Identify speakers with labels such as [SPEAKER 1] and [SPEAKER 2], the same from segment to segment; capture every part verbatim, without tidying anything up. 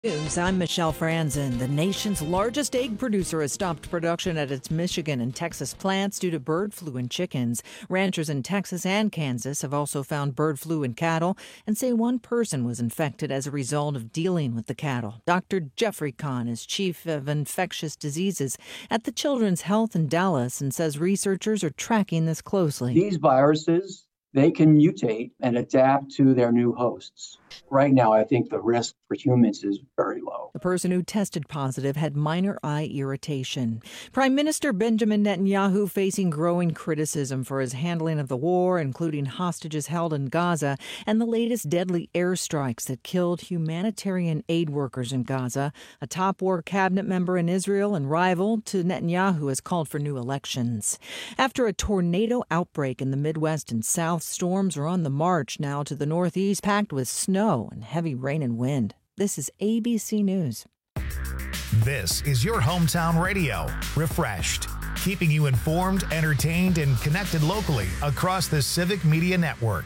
[SPEAKER 1] News. I'm Michelle Franzen. The nation's largest egg producer has stopped production at its Michigan and Texas plants due to bird flu in chickens. Ranchers in Texas and Kansas have also found bird flu in cattle and say one person was infected as a result of dealing with the cattle. Doctor Jeffrey Kahn is chief of infectious diseases at the Children's Health in Dallas and says researchers are tracking this closely.
[SPEAKER 2] These viruses, they can mutate and adapt to their new hosts. Right now, I think the risk for humans is very low.
[SPEAKER 1] The person who tested positive had minor eye irritation. Prime Minister Benjamin Netanyahu facing growing criticism for his handling of the war, including hostages held in Gaza and the latest deadly airstrikes that killed humanitarian aid workers in Gaza. A top war cabinet member in Israel and rival to Netanyahu has called for new elections. After a tornado outbreak in the Midwest and South, storms are on the march now to the Northeast, packed with snow and heavy rain and wind. This is A B C News.
[SPEAKER 3] This is your hometown radio, Refreshed, keeping you informed, entertained, and connected locally across the Civic Media Network.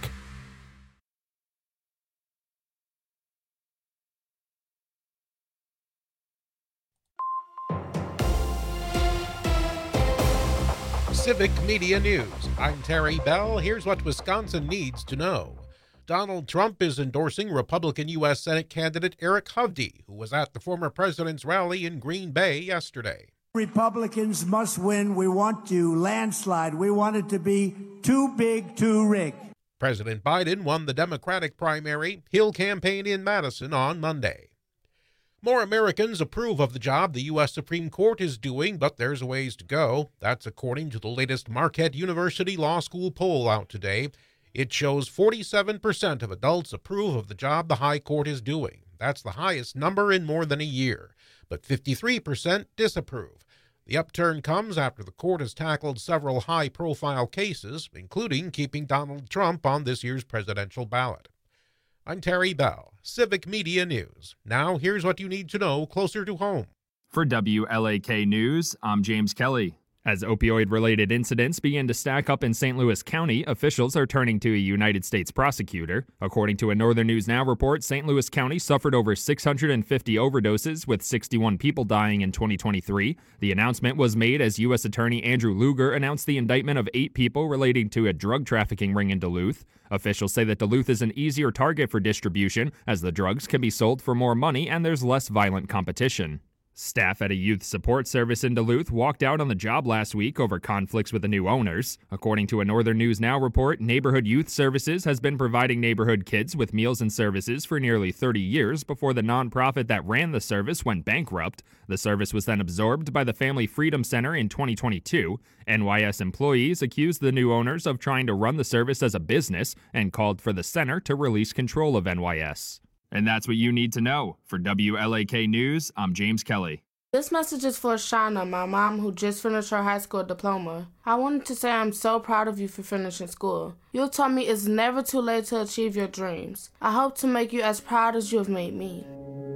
[SPEAKER 4] Civic Media News. I'm Terry Bell. Here's what Wisconsin needs to know. Donald Trump is endorsing Republican U S Senate candidate Eric Hovde, who was at the former president's rally in Green Bay yesterday.
[SPEAKER 5] Republicans must win. We want to landslide. We want it to be too big to rig.
[SPEAKER 4] President Biden won the Democratic primary. He'll campaign in Madison on Monday. More Americans approve of the job the U S Supreme Court is doing, but there's a ways to go. That's according to the latest Marquette University Law School poll out today. It shows forty-seven percent of adults approve of the job the High Court is doing. That's the highest number in more than a year. But fifty-three percent disapprove. The upturn comes after the court has tackled several high-profile cases, including keeping Donald Trump on this year's presidential ballot. I'm Terry Bell, Civic Media News. Now here's what you need to know closer to home.
[SPEAKER 6] For W L A K News, I'm James Kelly. As opioid-related incidents begin to stack up in Saint Louis County, officials are turning to a United States prosecutor. According to a Northern News Now report, Saint Louis County suffered over six hundred fifty overdoses, with sixty-one people dying in twenty twenty-three. The announcement was made as U S Attorney Andrew Luger announced the indictment of eight people relating to a drug trafficking ring in Duluth. Officials say that Duluth is an easier target for distribution, as the drugs can be sold for more money and there's less violent competition. Staff at a youth support service in Duluth walked out on the job last week over conflicts with the new owners. According to a Northern News Now report, Neighborhood Youth Services has been providing neighborhood kids with meals and services for nearly thirty years before the nonprofit that ran the service went bankrupt. The service was then absorbed by the Family Freedom Center in twenty twenty-two. N Y S employees accused the new owners of trying to run the service as a business and called for the center to release control of N Y S. And that's what you need to know. For W L A K News, I'm James Kelly.
[SPEAKER 7] This message is for Shauna, my mom, who just finished her high school diploma. I wanted to say I'm so proud of you for finishing school. You told me it's never too late to achieve your dreams. I hope to make you as proud as you have made me.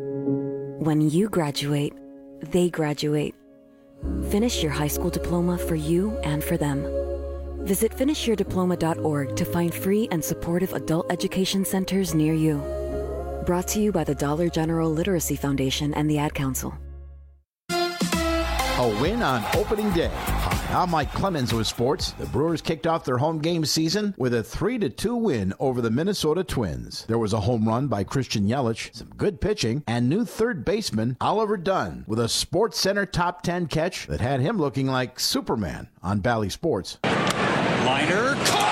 [SPEAKER 8] When you graduate, they graduate. Finish your high school diploma for you and for them. Visit finish your diploma dot org to find free and supportive adult education centers near you. Brought to you by the Dollar General Literacy Foundation and the Ad Council.
[SPEAKER 9] A win on opening day. Hi, I'm Mike Clemens with sports. The Brewers kicked off their home game season with a three to two win over the Minnesota Twins. There was a home run by Christian Yelich, some good pitching, and new third baseman Oliver Dunn with a Sports Center top ten catch that had him looking like Superman on Bally Sports.
[SPEAKER 10] Liner, caught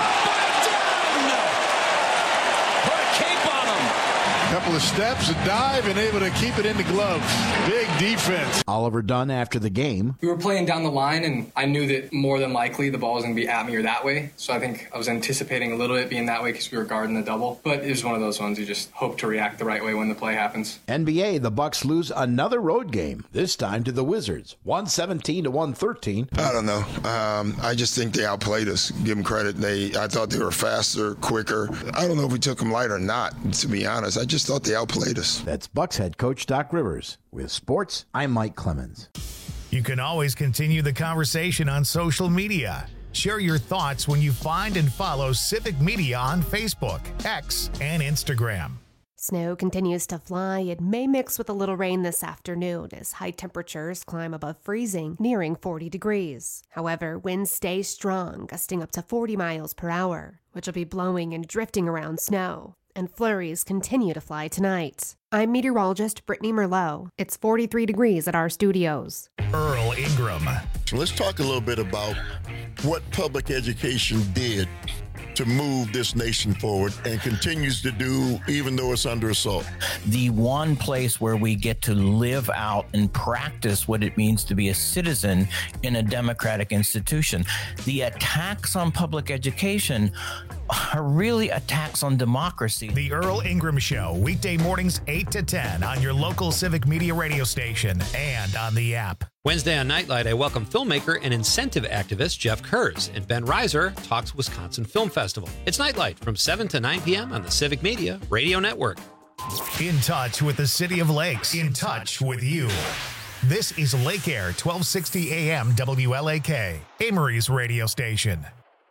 [SPEAKER 10] by Dunn! Put a cape on him! Couple of steps, a dive, and able to keep it in the glove. Big defense.
[SPEAKER 9] Oliver Dunn after the game.
[SPEAKER 11] We were playing down the line, and I knew that more than likely the ball was going to be at me or that way. So I think I was anticipating a little bit being that way because we were guarding the double. But it was one of those ones you just hope to react the right way when the play happens.
[SPEAKER 9] N B A, the Bucks lose another road game, this time to the Wizards. one seventeen to one thirteen.
[SPEAKER 12] I don't know. Um, I just think they outplayed us. Give them credit. They, I thought they were faster, quicker. I don't know if we took them light or not, to be honest. I just thought they outplayed us.
[SPEAKER 9] That's Bucks head coach Doc Rivers. With sports, I'm Mike Clemens.
[SPEAKER 3] You can always continue the conversation on social media. Share your thoughts when you find and follow Civic Media on Facebook, X, and Instagram.
[SPEAKER 13] Snow continues to fly and may mix with a little rain this afternoon as high temperatures climb above freezing, nearing forty degrees. However, winds stay strong, gusting up to forty miles per hour, which will be blowing and drifting around snow. And flurries continue to fly tonight. I'm meteorologist Brittany Merlot. It's forty-three degrees at our studios.
[SPEAKER 3] Earl Ingram.
[SPEAKER 14] So let's talk a little bit about what public education did to move this nation forward and continues to do even though it's under assault.
[SPEAKER 15] The one place where we get to live out and practice what it means to be a citizen in a democratic institution. The attacks on public education are really attacks on democracy.
[SPEAKER 3] The Earl Ingram Show, weekday mornings eight to ten on your local Civic Media radio station and on the app.
[SPEAKER 16] Wednesday on Nightlight, I welcome filmmaker and incentive activist Jeff Kurz, and Ben Reiser talks Wisconsin Film Festival. It's Nightlight from seven to nine p.m. on the Civic Media Radio Network.
[SPEAKER 3] In touch with the City of Lakes. In touch with you. This is Lake Air, twelve sixty A M W L A K, Amory's radio station.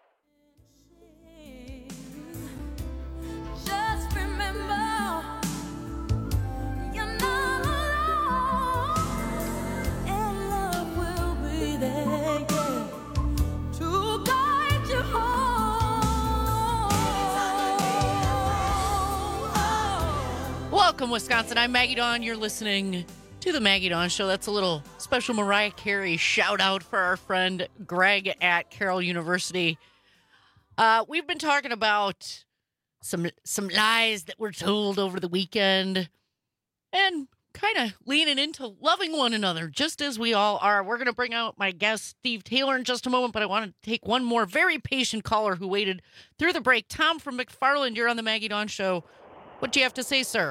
[SPEAKER 17] Welcome, Wisconsin. I'm Maggie Dawn. You're listening to the Maggie Dawn Show. That's a little special Mariah Carey shout out for our friend Greg at Carroll University. Uh, we've been talking about some some lies that were told over the weekend and kind of leaning into loving one another, just as we all are. We're going to bring out my guest, Steve Taylor, in just a moment, but I want to take one more very patient caller who waited through the break. Tom from McFarland, you're on the Maggie Dawn Show. What do you have to say, sir?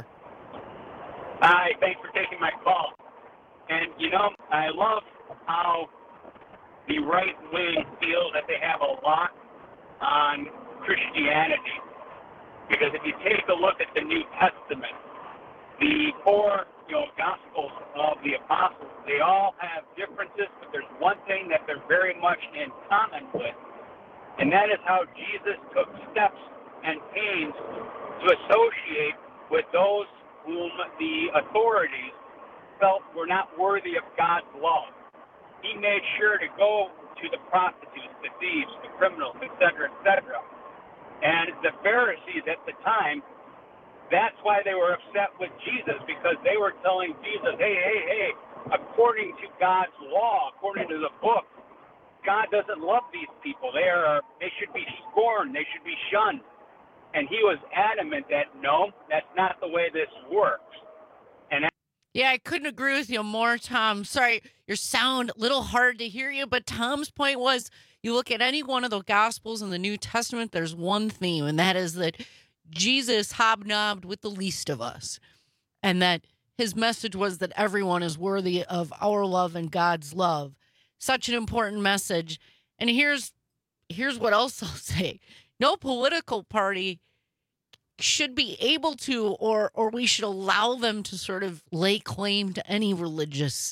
[SPEAKER 18] Hi, thanks for taking my call. And, you know, I love how the right wing feels that they have a lot on Christianity. Because if you take a look at the New Testament, the four, you know, Gospels of the Apostles, they all have differences, but there's one thing that they're very much in common with, and that is how Jesus took steps and pains to associate with those whom the authorities felt were not worthy of God's love. He made sure to go to the prostitutes, the thieves, the criminals, et cetera, et cetera. And the Pharisees at the time, that's why they were upset with Jesus, because they were telling Jesus, hey, hey, hey, according to God's law, according to the book, God doesn't love these people. They are, they should be scorned. They should be shunned. And he was adamant that, no, that's not the way this works. And
[SPEAKER 17] yeah, I couldn't agree with you more, Tom. Sorry, your sound a little hard to hear you, but Tom's point was, you look at any one of the Gospels in the New Testament, there's one theme, and that is that Jesus hobnobbed with the least of us, and that his message was that everyone is worthy of our love and God's love. Such an important message. And here's here's what else I'll say. No political party should be able to, or or we should allow them to sort of lay claim to any religious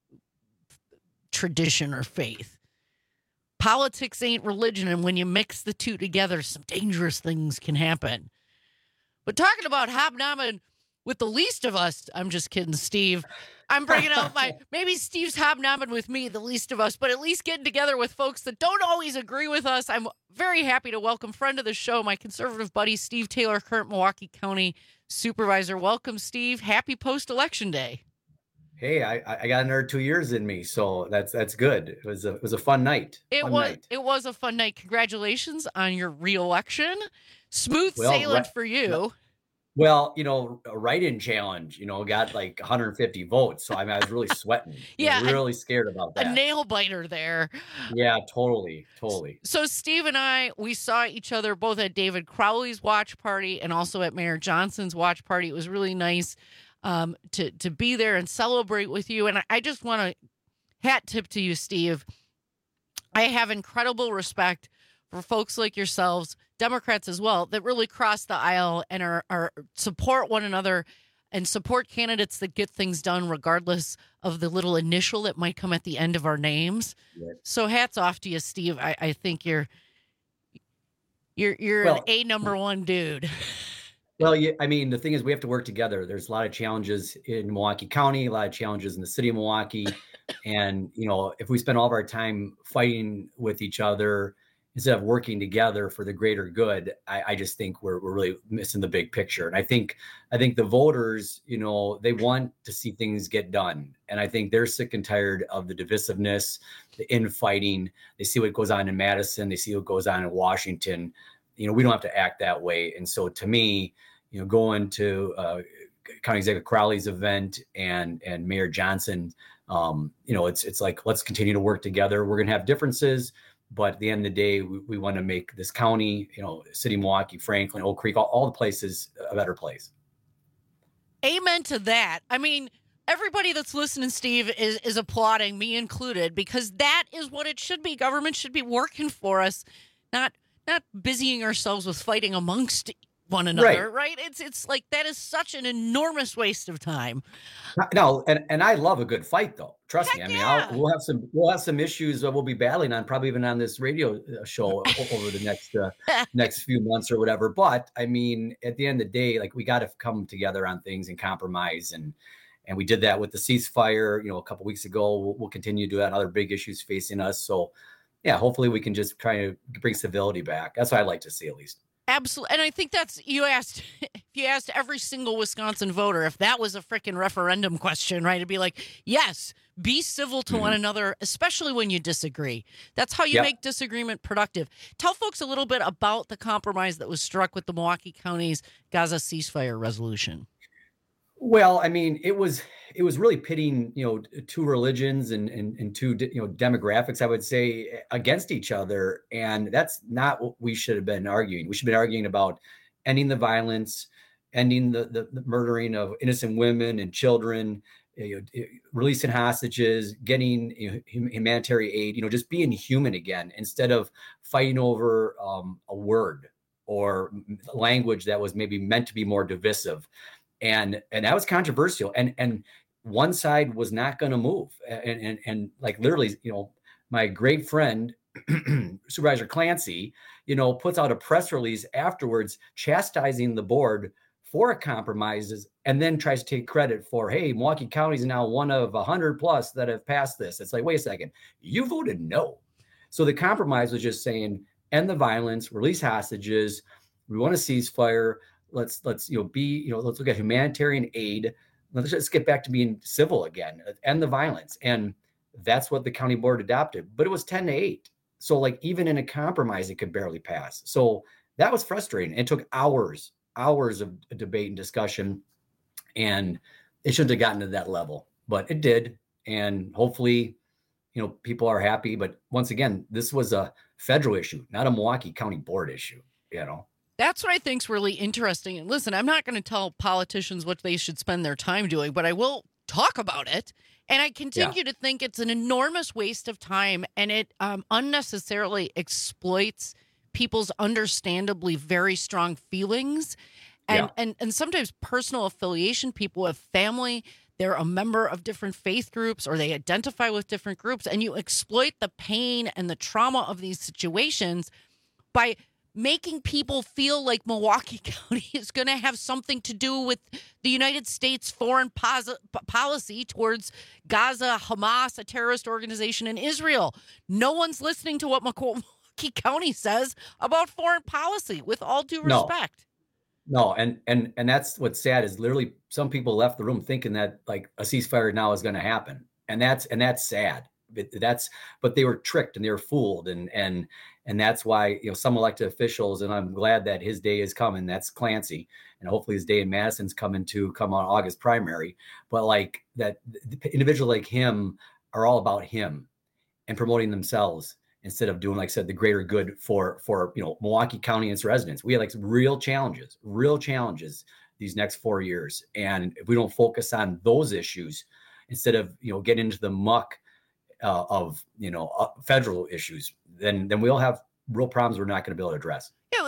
[SPEAKER 17] tradition or faith. Politics ain't religion, and when you mix the two together, some dangerous things can happen. But talking about hobnobbing with the least of us, I'm just kidding, Steve. I'm bringing out my, maybe Steve's hobnobbing with me, the least of us, but at least getting together with folks that don't always agree with us. I'm very happy to welcome friend of the show, my conservative buddy, Steve Taylor, current Milwaukee County Supervisor. Welcome, Steve. Happy post-election day.
[SPEAKER 19] Hey, I, I got another two years in me, so that's that's good. It was a it was a fun night.
[SPEAKER 17] It
[SPEAKER 19] fun
[SPEAKER 17] was
[SPEAKER 19] night.
[SPEAKER 17] it was a fun night. Congratulations on your re-election. Smooth
[SPEAKER 19] Well,
[SPEAKER 17] sailing
[SPEAKER 19] right-
[SPEAKER 17] for you.
[SPEAKER 19] Well, you know, a write-in challenge, you know, got like one hundred fifty votes. So I mean, I was really sweating.
[SPEAKER 17] Yeah,
[SPEAKER 19] I was really scared about
[SPEAKER 17] A
[SPEAKER 19] that.
[SPEAKER 17] nail biter there.
[SPEAKER 19] Yeah, totally, totally.
[SPEAKER 17] So Steve and I, we saw each other both at David Crowley's watch party and also at Mayor Johnson's watch party. It was really nice um, to to be there and celebrate with you. And I, I just want to hat tip to you, Steve. I have incredible respect for folks like yourselves, Democrats as well, that really cross the aisle and are, are support one another and support candidates that get things done regardless of the little initial that might come at the end of our names.
[SPEAKER 19] Yes.
[SPEAKER 17] So hats off to you, Steve. I, I think you're you're you're
[SPEAKER 19] Well-
[SPEAKER 17] an A number one dude.
[SPEAKER 19] Well, yeah, I mean, the thing is, we have to work together. There's a lot of challenges in Milwaukee County, a lot of challenges in the city of Milwaukee. And, you know, if we spend all of our time fighting with each other instead of working together for the greater good, I, I just think we're we're really missing the big picture. And I think I think the voters, you know, they want to see things get done. And I think they're sick and tired of the divisiveness, the infighting. They see what goes on in Madison. They see what goes on in Washington. You know, we don't have to act that way. And so to me, you know, going to uh, County Executive Crowley's event and and Mayor Johnson, um, you know, it's it's like, let's continue to work together. We're going to have differences, but at the end of the day, we, we want to make this county, you know, City of Milwaukee, Franklin, Oak Creek, all, all the places a better place.
[SPEAKER 17] Amen to that. I mean, everybody that's listening, Steve, is, is applauding, me included, because that is what it should be. Government should be working for us, not not busying ourselves with fighting amongst one another, right. right? It's it's like that is such an enormous waste of time.
[SPEAKER 19] No, and, and I love a good fight, though. Trust
[SPEAKER 17] Heck
[SPEAKER 19] me. I mean,
[SPEAKER 17] yeah.
[SPEAKER 19] I'll, we'll have some we'll have some issues that we'll be battling on, probably even on this radio show over the next uh, next few months or whatever. But I mean, at the end of the day, like, we got to come together on things and compromise, and and we did that with the ceasefire, you know, a couple weeks ago. We'll, we'll continue to do that on other big issues facing us. So, yeah, hopefully we can just try to bring civility back. That's what I'd like to see, at least.
[SPEAKER 17] Absolutely. And I think that's, you asked, if you asked every single Wisconsin voter, if that was a freaking referendum question, right? It'd be like, yes, be civil to mm-hmm. one another, especially when you disagree. That's how you yep. make disagreement productive. Tell folks a little bit about the compromise that was struck with the Milwaukee County's Gaza ceasefire resolution.
[SPEAKER 19] Well, I mean, it was it was really pitting, you know, two religions and, and, and two, you know, demographics, I would say, against each other. And that's not what we should have been arguing. We should have been arguing about ending the violence, ending the, the, the murdering of innocent women and children, you know, releasing hostages, getting, you know, humanitarian aid, you know, just being human again, instead of fighting over um, a word or language that was maybe meant to be more divisive. And and that was controversial. And and one side was not going to move. And, and and like literally, you know, my great friend, Supervisor Clancy, you know, puts out a press release afterwards chastising the board for compromises, and then tries to take credit for, hey, Milwaukee County is now one of one hundred plus that have passed this. It's like, wait a second, you voted no. So the compromise was just saying, end the violence, release hostages. We want a ceasefire. Let's let's you know be you know let's look at humanitarian aid. Let's just get back to being civil again, end the violence, and that's what the county board adopted. But it was ten to eight, so like even in a compromise, it could barely pass. So that was frustrating. It took hours, hours of debate and discussion, and it shouldn't have gotten to that level, but it did. And hopefully, you know, people are happy. But once again, this was a federal issue, not a Milwaukee County board issue. You know.
[SPEAKER 17] That's what I think's really interesting. And listen, I'm not going to tell politicians what they should spend their time doing, but I will talk about it. And I continue yeah. to think it's an enormous waste of time, and it um, unnecessarily exploits people's understandably very strong feelings and, yeah. and, and sometimes personal affiliation. People have family, they're a member of different faith groups, or they identify with different groups, and you exploit the pain and the trauma of these situations by making people feel like Milwaukee County is going to have something to do with the United States foreign pos- policy towards Gaza, Hamas, a terrorist organization in Israel. No one's listening to what Milwaukee County says about foreign policy, with all due respect.
[SPEAKER 19] No, no. and and and that's what's sad is literally some people left the room thinking that like a ceasefire now is going to happen, and that's and that's sad. That's but they were tricked and they were fooled, and and and that's why, you know, some elected officials, and I'm glad that his day is coming. That's Clancy, and hopefully his day in Madison's coming to come on August primary. But like that, individuals like him are all about him and promoting themselves instead of doing, like I said, the greater good for for you know Milwaukee County and its residents. We have like some real challenges, real challenges these next four years, and if we don't focus on those issues instead of you know getting into the muck Uh, of, you know, uh, federal issues, then then we'll have real problems we're not going to be able to address.
[SPEAKER 17] Yeah,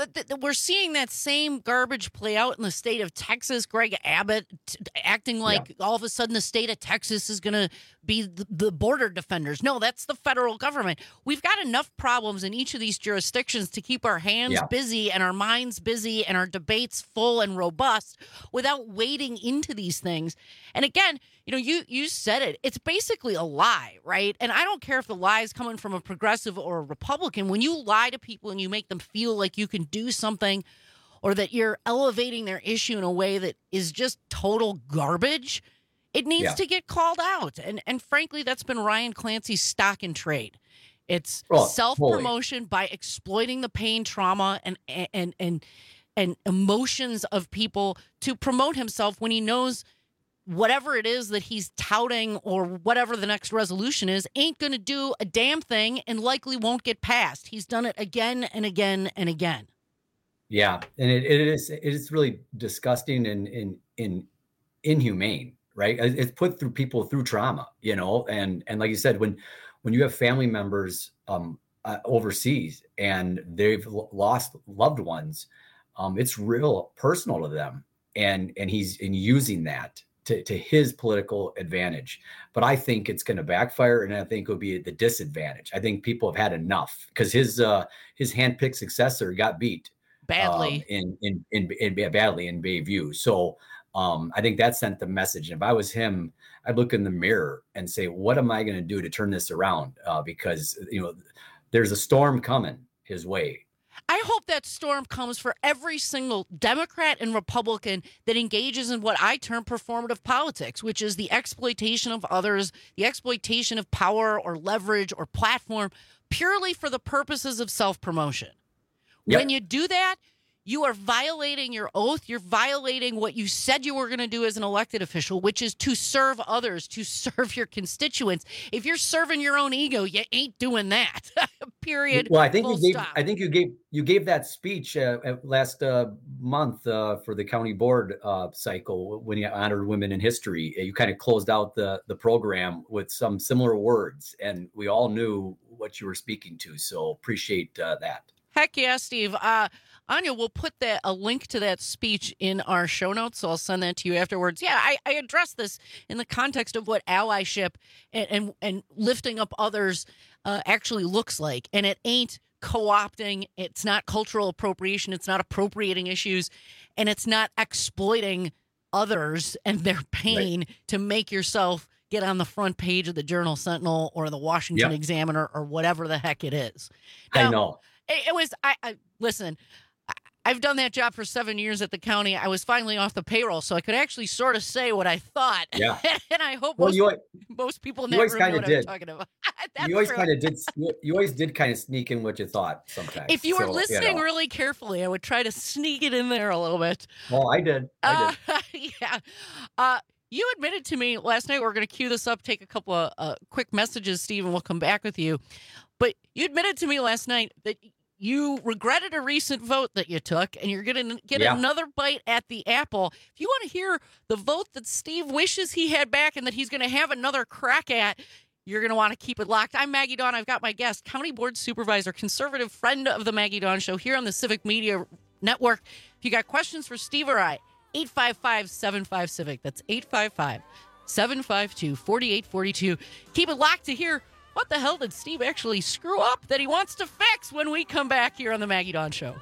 [SPEAKER 17] th- th- we're seeing that same garbage play out in the state of Texas. Greg Abbott t- acting like yeah. all of a sudden the state of Texas is going to be the, the border defenders. No, that's the federal government. We've got enough problems in each of these jurisdictions to keep our hands yeah. busy and our minds busy and our debates full and robust without wading into these things. And again, you know, you you said it. It's basically a lie, right? And I don't care if the lie is coming from a progressive or a Republican. When you lie to people and you make them feel like you can do something or that you're elevating their issue in a way that is just total garbage, it needs yeah. to get called out. And and frankly, that's been Ryan Clancy's stock and trade. It's oh, self-promotion holy. by exploiting the pain, trauma, and and and and emotions of people to promote himself when he knows whatever it is that he's touting or whatever the next resolution is ain't going to do a damn thing and likely won't get passed. He's done it again and again and again.
[SPEAKER 19] Yeah, and it, it is it is really disgusting and, and, and inhumane, right? It's put through people through trauma, you know, and and like you said, when when you have family members um, uh, overseas and they've lost loved ones, um, it's real personal to them, and and he's in using that To, to his political advantage. But I think it's going to backfire, and I think it'll be the disadvantage. I think people have had enough because his uh, his handpicked successor got beat
[SPEAKER 17] badly
[SPEAKER 19] um, in, in in in badly in Bayview. So um, I think that sent the message. And if I was him, I'd look in the mirror and say, "What am I going to do to turn this around?" Uh, because you know, there's a storm coming his way.
[SPEAKER 17] I hope that storm comes for every single Democrat and Republican that engages in what I term performative politics, which is the exploitation of others, the exploitation of power or leverage or platform purely for the purposes of self-promotion. Yep. When you do that, you are violating your oath. You're violating what you said you were going to do as an elected official, which is to serve others, to serve your constituents. If you're serving your own ego, you ain't doing that. Period.
[SPEAKER 19] Well, I think
[SPEAKER 17] Full
[SPEAKER 19] you gave.
[SPEAKER 17] stop.
[SPEAKER 19] I think you gave you gave that speech uh, last uh, month uh, for the county board uh, cycle when you honored women in history. You kind of closed out the the program with some similar words, and we all knew what you were speaking to. So appreciate uh, that.
[SPEAKER 17] Heck yeah, Steve. Uh, Anya, we'll put that a link to that speech in our show notes, so I'll send that to you afterwards. Yeah, I, I addressed this in the context of what allyship and and, and lifting up others uh, actually looks like, and it ain't co-opting. It's not cultural appropriation. It's not appropriating issues, and it's not exploiting others and their pain right. to make yourself get on the front page of the Journal Sentinel or the Washington yep. Examiner or whatever the heck it is. Now,
[SPEAKER 19] I know.
[SPEAKER 17] It, it was, I, I listen, I, I've done that job for seven years at the county. I was finally off the payroll, so I could actually sort of say what I thought.
[SPEAKER 19] Yeah.
[SPEAKER 17] And I hope
[SPEAKER 19] well,
[SPEAKER 17] most,
[SPEAKER 19] you,
[SPEAKER 17] most people in that room know what did. I'm talking about.
[SPEAKER 19] you always kind of did. You always did kind of sneak in what you thought sometimes.
[SPEAKER 17] If you were
[SPEAKER 19] so,
[SPEAKER 17] listening
[SPEAKER 19] you know.
[SPEAKER 17] really carefully, I would try to sneak it in there a little bit.
[SPEAKER 19] Well, I did. I did.
[SPEAKER 17] Uh, yeah. Uh, you admitted to me last night, we're going to cue this up, take a couple of uh, quick messages, Steve, and we'll come back with you. But you admitted to me last night that you regretted a recent vote that you took, and you're going to get yeah. another bite at the apple. If you want to hear the vote that Steve wishes he had back and that he's going to have another crack at, you're going to want to keep it locked. I'm Maggie Dawn. I've got my guest, County Board Supervisor, conservative friend of the Maggie Dawn Show here on the Civic Media Network. If you got questions for Steve or I, eight five five, seven five, Civic. That's eight five five, seven five two, four eight four two. Keep it locked to hear what the hell did Steve actually screw up that he wants to fix when we come back here on the Maggie Dawn Show.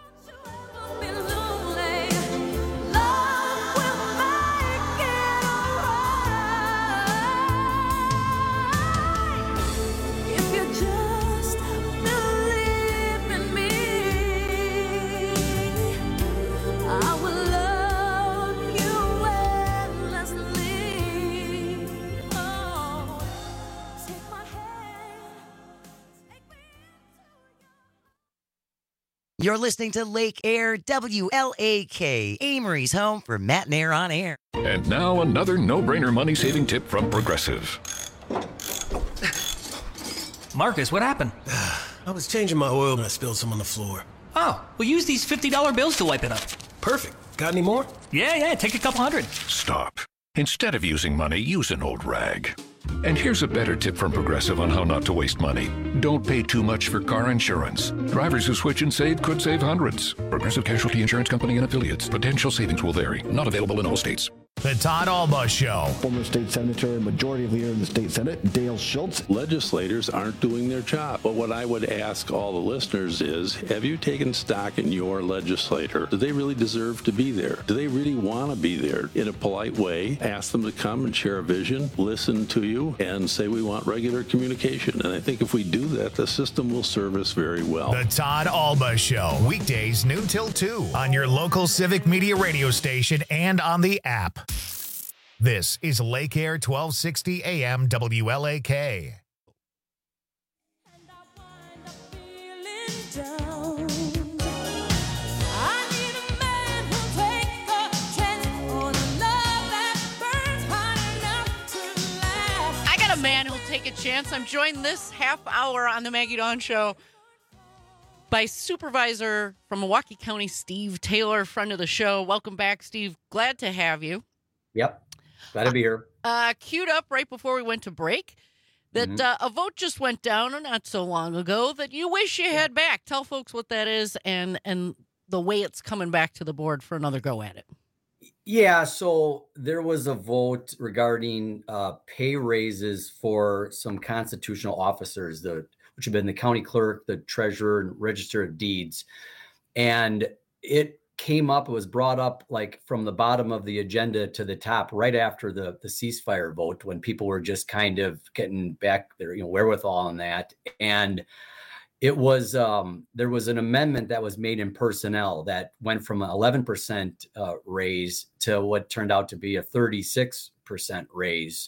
[SPEAKER 20] You're listening to Lake Air, W L A K, Amory's home for Matt and Air on Air.
[SPEAKER 21] And now another no-brainer money-saving tip from Progressive.
[SPEAKER 22] Marcus, what happened?
[SPEAKER 23] I was changing my oil and I spilled some on the floor.
[SPEAKER 22] Oh, well, use these fifty dollar bills to wipe it up.
[SPEAKER 23] Perfect. Got any more?
[SPEAKER 22] Yeah, yeah, take a couple hundred.
[SPEAKER 21] Stop. Instead of using money, use an old rag. And here's a better tip from Progressive on how not to waste money. Don't pay too much for car insurance. Drivers who switch and save could save hundreds. Progressive Casualty Insurance Company and affiliates. Potential savings will vary. Not available in all states.
[SPEAKER 3] The Todd Alba Show.
[SPEAKER 9] Former state senator and majority leader in the state Senate, Dale Schultz.
[SPEAKER 1] Legislators aren't doing their job. But what I would ask all the listeners is, have you taken stock in your legislator? Do they really deserve to be there? Do they really want to be there? In a polite way, ask them to come and share a vision, listen to you, and say we want regular communication. And I think if we do that, the system will serve us very well.
[SPEAKER 3] The Todd Alba Show. Weekdays noon till two on your local Civic Media radio station and on the app. This is Lake Air twelve sixty A M W L A K.
[SPEAKER 17] I got a man who'll take a chance. I'm joined this half hour on the Maggie Dawn Show by Supervisor from Milwaukee County, Steve Taylor, friend of the show. Welcome back, Steve. Glad to have you.
[SPEAKER 19] Yep. Glad to be here.
[SPEAKER 17] Uh, queued up right before we went to break that mm-hmm. uh, a vote just went down not so long ago that you wish you had back. Tell folks what that is and and the way it's coming back to the board for another go at it.
[SPEAKER 19] Yeah, so there was a vote regarding uh, pay raises for some constitutional officers, the which have been the county clerk, the treasurer, and register of deeds. And it came up, it was brought up like from the bottom of the agenda to the top right after the, the ceasefire vote, when people were just kind of getting back their you know, wherewithal on that. And it was, um, there was an amendment that was made in personnel that went from an eleven percent uh, raise to what turned out to be a thirty-six percent raise.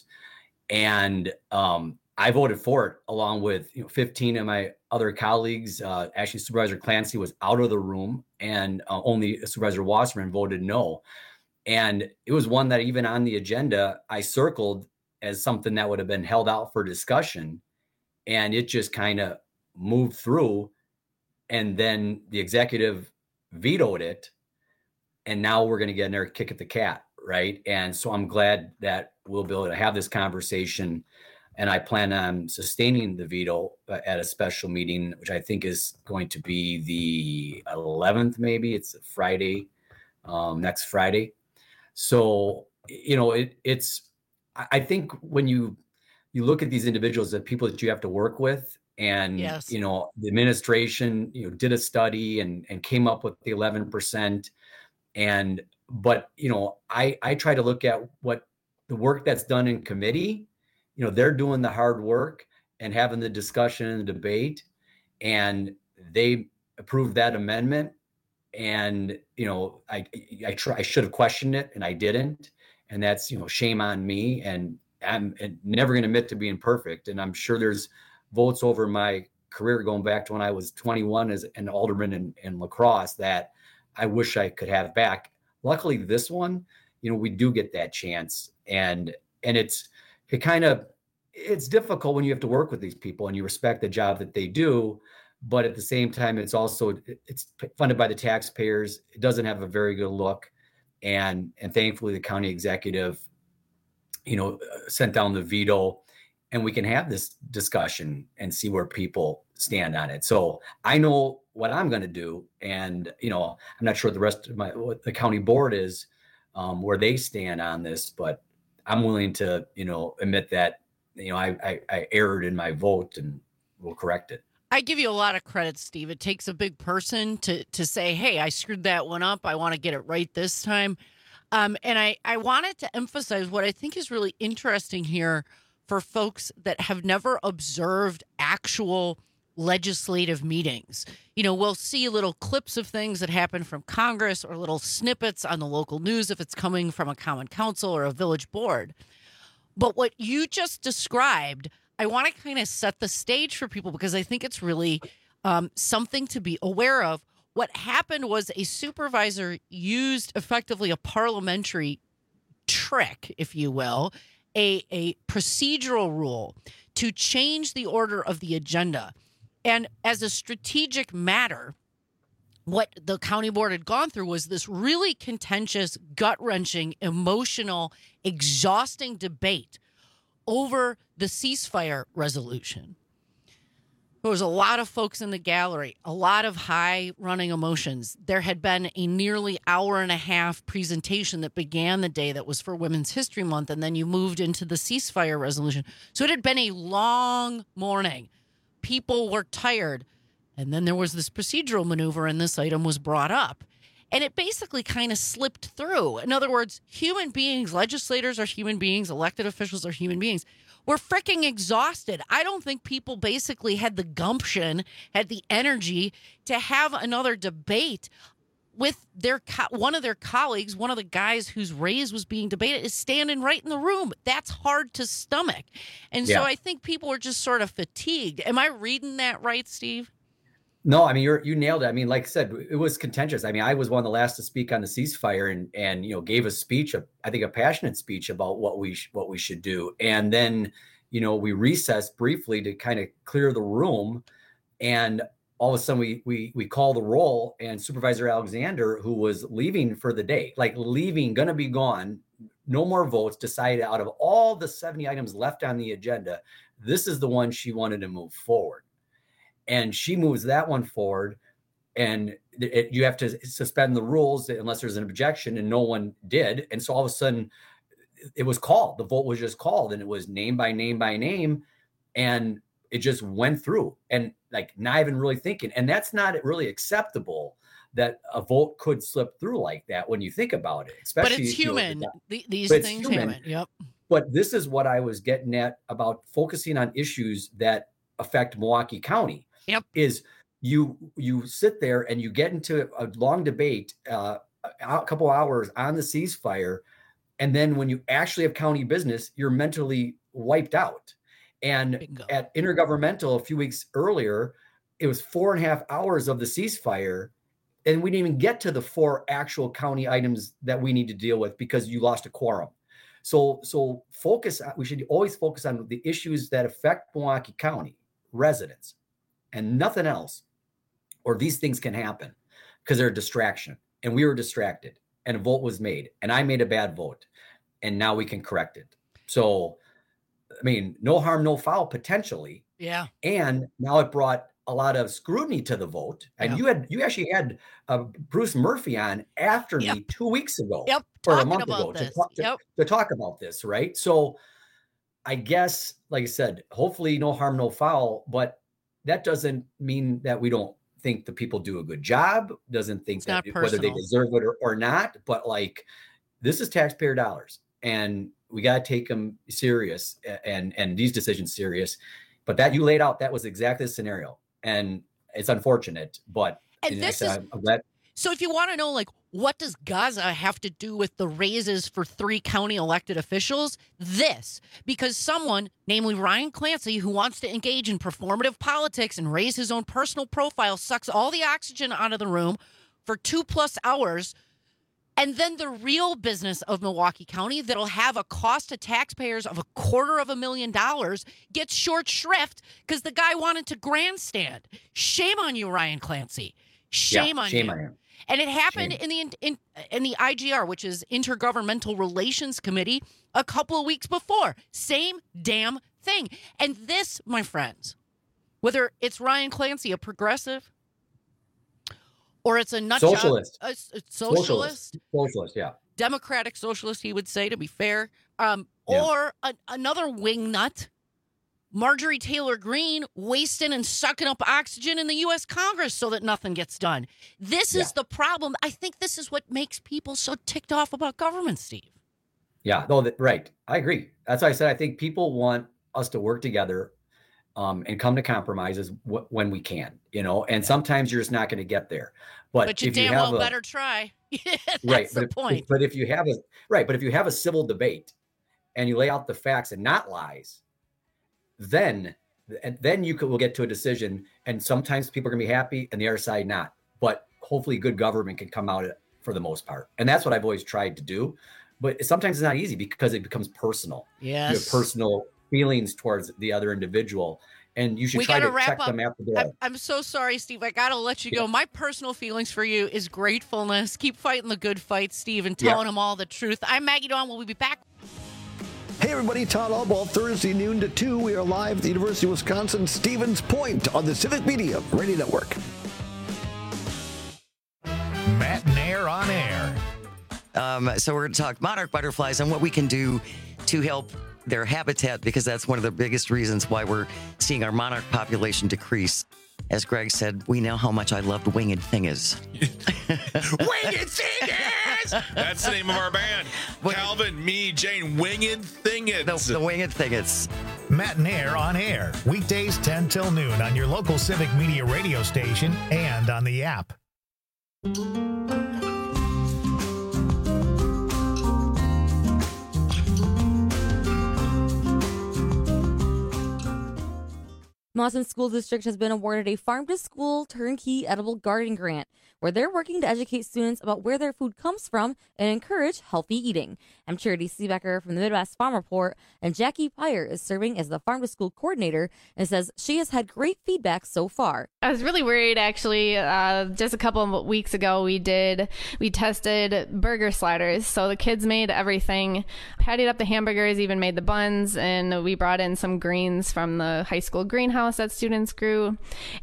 [SPEAKER 19] And um, I voted for it along with you know, fifteen of my other colleagues. Uh, actually, Supervisor Clancy was out of the room, and uh, only Supervisor Wasserman voted no. And it was one that even on the agenda, I circled as something that would have been held out for discussion. And it just kind of moved through. And then the executive vetoed it. And now we're going to get another kick at the cat, right? And so I'm glad that we'll be able to have this conversation. And I plan on sustaining the veto at a special meeting, which I think is going to be the eleventh, maybe. It's a Friday, um, next Friday. So, you know, it, it's, I think when you, you look at these individuals, the people that you have to work with, and, yes. you know, the administration, you know, did a study and, and came up with the eleven percent. And, but, you know, I, I try to look at what the work that's done in committee. You know, they're doing the hard work and having the discussion and the debate, and they approved that amendment. And, you know, I, I try, I should have questioned it and I didn't. And that's, you know, shame on me. And I'm never going to admit to being perfect. And I'm sure there's votes over my career going back to when I was twenty-one as an alderman in, in La Crosse that I wish I could have back. Luckily, this one, you know, we do get that chance. And, and it's, it kind of, it's difficult when you have to work with these people and you respect the job that they do, but at the same time, it's also, it's funded by the taxpayers. It doesn't have a very good look. And, and thankfully the county executive, you know, sent down the veto, and we can have this discussion and see where people stand on it. So I know what I'm going to do. And, you know, I'm not sure the rest of my, what the county board is, um, where they stand on this, but I'm willing to, you know, admit that, you know, I, I, I erred in my vote and we'll correct it.
[SPEAKER 17] I give you a lot of credit, Steve. It takes a big person to to say, hey, I screwed that one up. I want to get it right this time. Um, and I, I wanted to emphasize what I think is really interesting here for folks that have never observed actual legislative meetings. You know, we'll see little clips of things that happen from Congress or little snippets on the local news if it's coming from a common council or a village board. But what you just described, I want to kind of set the stage for people because I think it's really um, something to be aware of. What happened was a supervisor used effectively a parliamentary trick, if you will, a, a procedural rule to change the order of the agenda. And as a strategic matter, what the county board had gone through was this really contentious, gut-wrenching, emotional, exhausting debate over the ceasefire resolution. There was a lot of folks in the gallery, a lot of high running emotions. There had been a nearly hour and a half presentation that began the day that was for Women's History Month, and then you moved into the ceasefire resolution. So it had been a long morning. People were tired. And then there was this procedural maneuver, and this item was brought up. And it basically kind of slipped through. In other words, human beings, legislators are human beings, elected officials are human beings. We're freaking exhausted. I don't think people basically had the gumption, had the energy to have another debate with their co- one of their colleagues, one of the guys whose raise was being debated, is standing right in the room. That's hard to stomach. And
[SPEAKER 19] Yeah.
[SPEAKER 17] so I think people are just sort of fatigued. Am I reading that right, Steve?
[SPEAKER 19] No, I mean, you're, you nailed it. I mean, like I said, it was contentious. I mean, I was one of the last to speak on the ceasefire and, and, you know, gave a speech, a, I think a passionate speech about what we, sh- what we should do. And then, you know, we recessed briefly to kind of clear the room. And all of a sudden we, we, we call the roll, and Supervisor Alexander, who was leaving for the day, like leaving, going to be gone, no more votes, decided out of all the seventy items left on the agenda, this is the one she wanted to move forward. And she moves that one forward, and it, you have to suspend the rules unless there's an objection, and no one did. And so all of a sudden it was called. The vote was just called, and it was name by name by name, and it just went through. And like not even really thinking. And that's not really acceptable that a vote could slip through like that when you think about it. Especially
[SPEAKER 17] But it's
[SPEAKER 19] if you know,
[SPEAKER 17] human. The- These
[SPEAKER 19] but it's
[SPEAKER 17] things
[SPEAKER 19] human.
[SPEAKER 17] human. Yep.
[SPEAKER 19] But this is what I was getting at about focusing on issues that affect Milwaukee County.
[SPEAKER 17] Yep.
[SPEAKER 19] Is you you sit there and you get into a long debate, uh, a couple hours on the ceasefire, and then when you actually have county business, you're mentally wiped out. And
[SPEAKER 17] Bingo.
[SPEAKER 19] At Intergovernmental a few weeks earlier, it was four and a half hours of the ceasefire, and we didn't even get to the four actual county items that we need to deal with because you lost a quorum. So, so focus. We should always focus on the issues that affect Milwaukee County residents, and nothing else. Or these things can happen because they're a distraction, and we were distracted, and a vote was made, and I made a bad vote, and now we can correct it. So, I mean, no harm, no foul potentially.
[SPEAKER 17] Yeah.
[SPEAKER 19] And now it brought a lot of scrutiny to the vote. And
[SPEAKER 17] Yeah.
[SPEAKER 19] you had you actually had uh, Bruce Murphy on after
[SPEAKER 17] Yep.
[SPEAKER 19] me two weeks ago,
[SPEAKER 17] Yep.
[SPEAKER 19] or a
[SPEAKER 17] Talking
[SPEAKER 19] month
[SPEAKER 17] about
[SPEAKER 19] ago, to
[SPEAKER 17] this.
[SPEAKER 19] talk, to,
[SPEAKER 17] Yep.
[SPEAKER 19] to talk about this, right? So, I guess, like I said, hopefully no harm, no foul. But that doesn't mean that we don't think the people do a good job. Doesn't think
[SPEAKER 17] It's
[SPEAKER 19] that
[SPEAKER 17] not
[SPEAKER 19] whether they
[SPEAKER 17] personal.
[SPEAKER 19] deserve it or, or not. But like, this is taxpayer dollars, and we got to take them serious, a- and and these decisions serious. But that you laid out, that was exactly the scenario, and it's unfortunate. But
[SPEAKER 17] And
[SPEAKER 19] like I
[SPEAKER 17] this
[SPEAKER 19] said,
[SPEAKER 17] is-
[SPEAKER 19] I'm- I'm glad.
[SPEAKER 17] So if you want to know, like, what does Gaza have to do with the raises for three county elected officials? This, because someone, namely Ryan Clancy, who wants to engage in performative politics and raise his own personal profile, sucks all the oxygen out of the room for two plus hours. And then the real business of Milwaukee County that'll have a cost to taxpayers of a quarter of a million dollars gets short shrift because the guy wanted to grandstand. Shame on you, Ryan Clancy. Shame
[SPEAKER 19] Yeah,
[SPEAKER 17] on
[SPEAKER 19] shame
[SPEAKER 17] you.
[SPEAKER 19] on him.
[SPEAKER 17] And it happened
[SPEAKER 19] Shame.
[SPEAKER 17] in the in, in the I G R, which is Intergovernmental Relations Committee, a couple of weeks before. Same damn thing. And this, my friends, whether it's Ryan Clancy, a progressive, or it's a nut job-
[SPEAKER 19] Socialist.
[SPEAKER 17] a, a socialist,
[SPEAKER 19] Socialist, socialist, yeah.
[SPEAKER 17] democratic socialist, he would say, to be fair, um,
[SPEAKER 19] Yeah.
[SPEAKER 17] or a, another wingnut, Marjorie Taylor Greene, wasting and sucking up oxygen in the U S Congress so that nothing gets done. This is
[SPEAKER 19] Yeah.
[SPEAKER 17] the problem. I think this is what makes people so ticked off about government, Steve.
[SPEAKER 19] Yeah, no, that, right. I agree. That's why I said I think people want us to work together um, and come to compromises w- when we can, you know. And sometimes you're just not going to get there. But,
[SPEAKER 17] But you
[SPEAKER 19] if
[SPEAKER 17] damn
[SPEAKER 19] you have
[SPEAKER 17] well
[SPEAKER 19] a,
[SPEAKER 17] better try. That's
[SPEAKER 19] right,
[SPEAKER 17] the
[SPEAKER 19] but if,
[SPEAKER 17] point.
[SPEAKER 19] but if you have a right, but if you have a civil debate and you lay out the facts and not lies, then and then you could, will get to a decision. And sometimes people are going to be happy, and the other side not. But hopefully, good government can come out of it for the most part, and that's what I've always tried to do. But sometimes it's not easy because it becomes personal. You have
[SPEAKER 17] Yes.
[SPEAKER 19] personal feelings towards the other individual, and you should
[SPEAKER 17] We
[SPEAKER 19] try
[SPEAKER 17] gotta
[SPEAKER 19] to
[SPEAKER 17] wrap
[SPEAKER 19] check
[SPEAKER 17] up.
[SPEAKER 19] them after
[SPEAKER 17] I'm,
[SPEAKER 19] that.
[SPEAKER 17] I'm so sorry, Steve. I got to let you go. My personal feelings for you is gratefulness. Keep fighting the good fight, Steve, and
[SPEAKER 19] Yeah.
[SPEAKER 17] telling them all the truth. I'm Maggie Dawn. We'll be back.
[SPEAKER 2] Hey everybody, Todd Allball, Thursday noon to two. We are live at the University of Wisconsin Stevens Point on the Civic Media Radio Network.
[SPEAKER 3] Matt and Air on Air.
[SPEAKER 20] Um, so we're going to talk monarch butterflies and what we can do to help their habitat, because that's one of the biggest reasons why we're seeing our monarch population decrease. As Greg said, we know how much I loved Winged Thingers.
[SPEAKER 4] Winged Thingers! That's the name of our band. Calvin, me, Jane, Winged Thingers.
[SPEAKER 20] The, the Winged Thingers.
[SPEAKER 3] Matt and Air on Air. Weekdays ten till noon on your local Civic Media radio station and on the app.
[SPEAKER 5] Mawson School District has been awarded a farm-to-school turnkey edible garden grant, where they're working to educate students about where their food comes from and encourage healthy eating. I'm Charity Seebecker from the Midwest Farm Report, and Jackie Pyer is serving as the farm-to-school coordinator and says she has had great feedback so far.
[SPEAKER 24] I was really worried, actually. Uh, just a couple of weeks ago, we did, we tested burger sliders. So the kids made everything, patted up the hamburgers, even made the buns, and we brought in some greens from the high school greenhouse that students grew.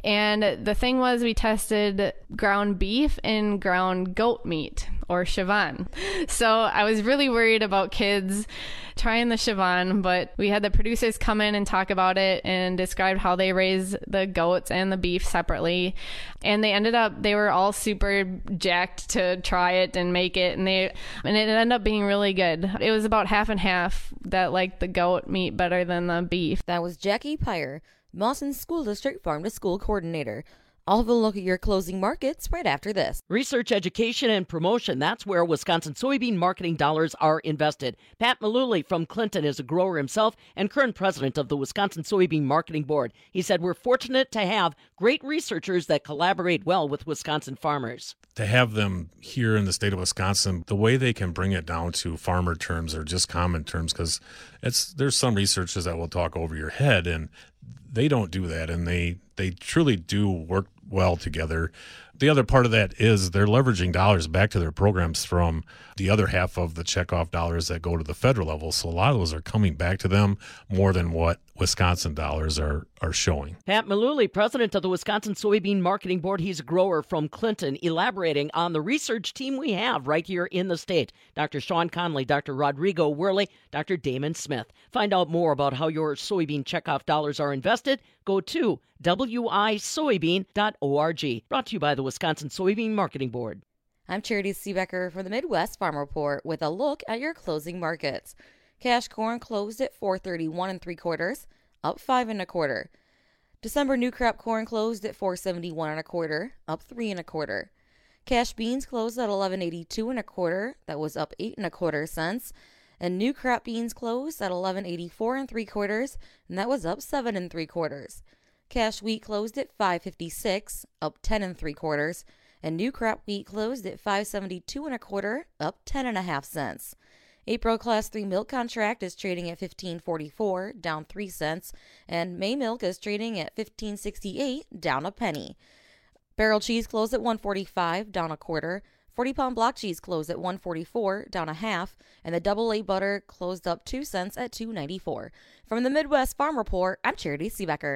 [SPEAKER 24] And the thing was, we tested ground beef and ground goat meat, or Siobhan. So I was really worried about kids trying the Siobhan, but we had the producers come in and talk about it and describe how they raise the goats and the beef separately. And they ended up, they were all super jacked to try it and make it. And they, and it ended up being really good. It was about half and half that liked the goat meat better than the beef.
[SPEAKER 5] That was Jackie Pyer, Mawson School District Farm to School Coordinator. I'll have a look at your closing markets right after this.
[SPEAKER 25] Research, education, and promotion. That's where Wisconsin soybean marketing dollars are invested. Pat Malooly from Clinton is a grower himself and current president of the Wisconsin Soybean Marketing Board. He said, we're fortunate to have great researchers that collaborate well with Wisconsin farmers.
[SPEAKER 26] To have them here in the state of Wisconsin, the way they can bring it down to farmer terms or just common terms, because it's there's some researchers that will talk over your head, and they don't do that, and they, they truly do work well together. The other part of that is they're leveraging dollars back to their programs from the other half of the checkoff dollars that go to the federal level. So a lot of those are coming back to them more than what Wisconsin dollars are, are showing.
[SPEAKER 25] Pat Malooly, president of the Wisconsin Soybean Marketing Board. He's a grower from Clinton, elaborating on the research team we have right here in the state. Doctor Sean Conley, Doctor Rodrigo Worley, Doctor Damon Smith. Find out more about how your soybean checkoff dollars are invested. Go to w i soybean dot org. Brought to you by the Wisconsin Soybean Marketing Board.
[SPEAKER 5] I'm Charity Seebecker from the Midwest Farm Report with a look at your closing markets. Cash corn closed at four thirty-one and three quarters, up five and a quarter. December new crop corn closed at four seventy-one and a quarter, up three and a quarter. Cash beans closed at eleven eighty-two and a quarter, that was up eight and a quarter cents. And new crop beans closed at eleven eighty-four and three quarters, and that was up seven and three quarters. Cash wheat closed at five fifty-six, up ten and three quarters, and new crop wheat closed at five seventy-two and a quarter, up ten and a half cents. April Class three milk contract is trading at fifteen forty-four, down three cents, and May milk is trading at fifteen sixty-eight, down a penny. Barrel cheese closed at one forty-five, down a quarter. forty pound block cheese closed at one forty-four, down a half, and the double A butter closed up two cents at two ninety-four. From the Midwest Farm Report, I'm Charity Seebecker.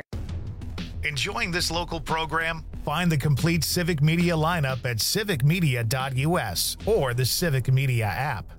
[SPEAKER 3] Enjoying this local program? Find the complete Civic Media lineup at civic media dot u s or the Civic Media app.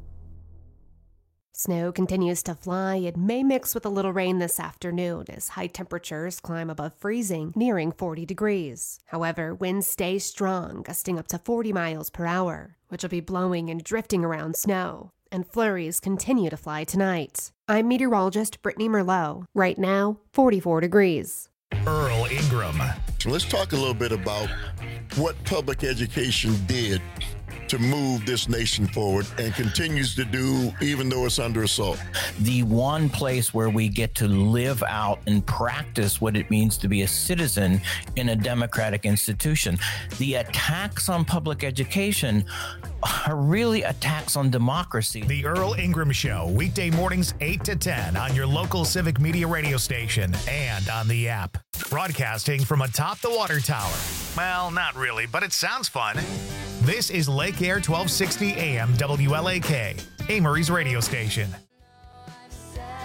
[SPEAKER 13] Snow continues to fly. It may mix with a little rain this afternoon as high temperatures climb above freezing, nearing forty degrees. However, winds stay strong, gusting up to forty miles per hour, which will be blowing and drifting around snow. And flurries continue to fly tonight. I'm meteorologist Brittany Merlot. Right now, forty-four degrees.
[SPEAKER 3] Earl Ingram.
[SPEAKER 14] So let's talk a little bit about what public education did to move this nation forward and continues to do even though it's under assault.
[SPEAKER 15] The one place where we get to live out and practice what it means to be a citizen in a democratic institution. The attacks on public education are really attacks on democracy.
[SPEAKER 3] The Earl Ingram Show, weekday mornings eight to ten on your local Civic Media radio station and on the app. Broadcasting from atop the water tower. Well, not really, but it sounds fun. This is Lake Air twelve sixty A M W L A K, Amory's radio station.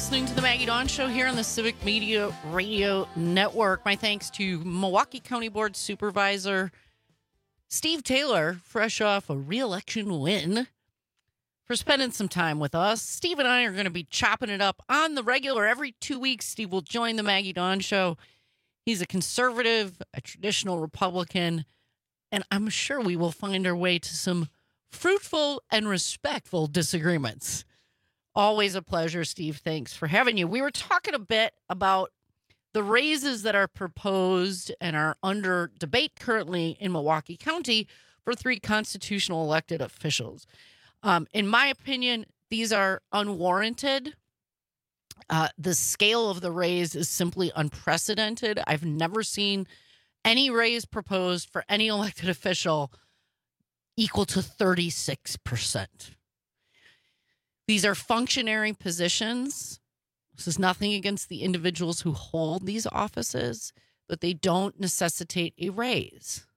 [SPEAKER 17] listening to the Maggie Dawn Show here on the Civic Media Radio Network. My thanks to Milwaukee County Board Supervisor Steve Taylor, fresh off a re-election win, for spending some time with us. Steve and I are going to be chopping it up on the regular. Every two weeks, Steve will join the Maggie Dawn Show. He's a conservative, a traditional Republican, and I'm sure we will find our way to some fruitful and respectful disagreements. Always a pleasure, Steve. Thanks for having you. We were talking a bit about the raises that are proposed and are under debate currently in Milwaukee County for three constitutional elected officials. Um, in my opinion, these are unwarranted. Uh, the scale of the raise is simply unprecedented. I've never seen any raise proposed for any elected official equal to thirty-six percent. These are functionary positions. This is nothing against the individuals who hold these offices, but they don't necessitate a raise.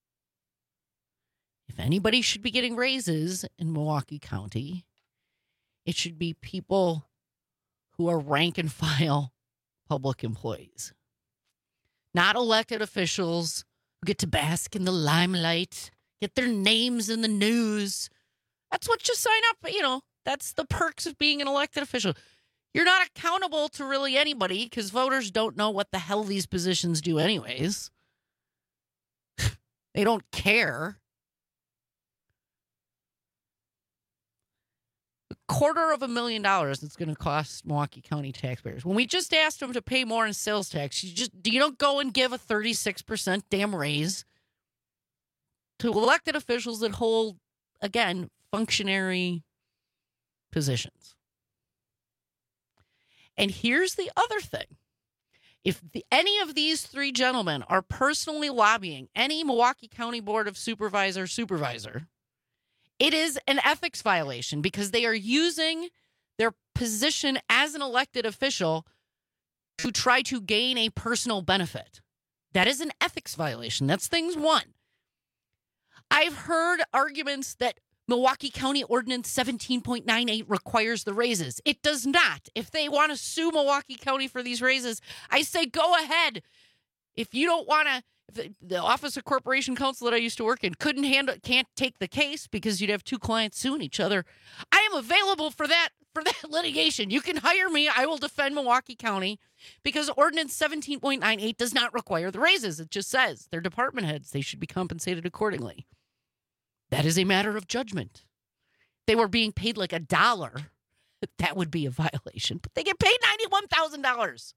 [SPEAKER 17] If anybody should be getting raises in Milwaukee County, it should be people who are rank and file public employees, not elected officials who get to bask in the limelight, get their names in the news. That's what you sign up, you know. That's the perks of being an elected official. You're not accountable to really anybody because voters don't know what the hell these positions do anyways. They don't care. A quarter of a million dollars it's going to cost Milwaukee County taxpayers. When we just asked them to pay more in sales tax, you just you don't go and give a thirty-six percent damn raise to elected officials that hold, again, functionary positions. And here's the other thing. If the, any of these three gentlemen are personally lobbying any Milwaukee County Board of Supervisor supervisor, it is an ethics violation because they are using their position as an elected official to try to gain a personal benefit. That is an ethics violation. That's things one. I've heard arguments that Milwaukee County Ordinance seventeen point nine eight requires the raises. It does not. If they want to sue Milwaukee County for these raises, I say go ahead. If you don't want to, if the Office of Corporation Counsel that I used to work in couldn't handle, can't take the case because you'd have two clients suing each other, I am available for that for that litigation. You can hire me. I will defend Milwaukee County because Ordinance seventeen point nine eight does not require the raises. It just says they're department heads. They should be compensated accordingly. That is a matter of judgment. They were being paid like a dollar. That would be a violation. But they get paid ninety-one thousand dollars.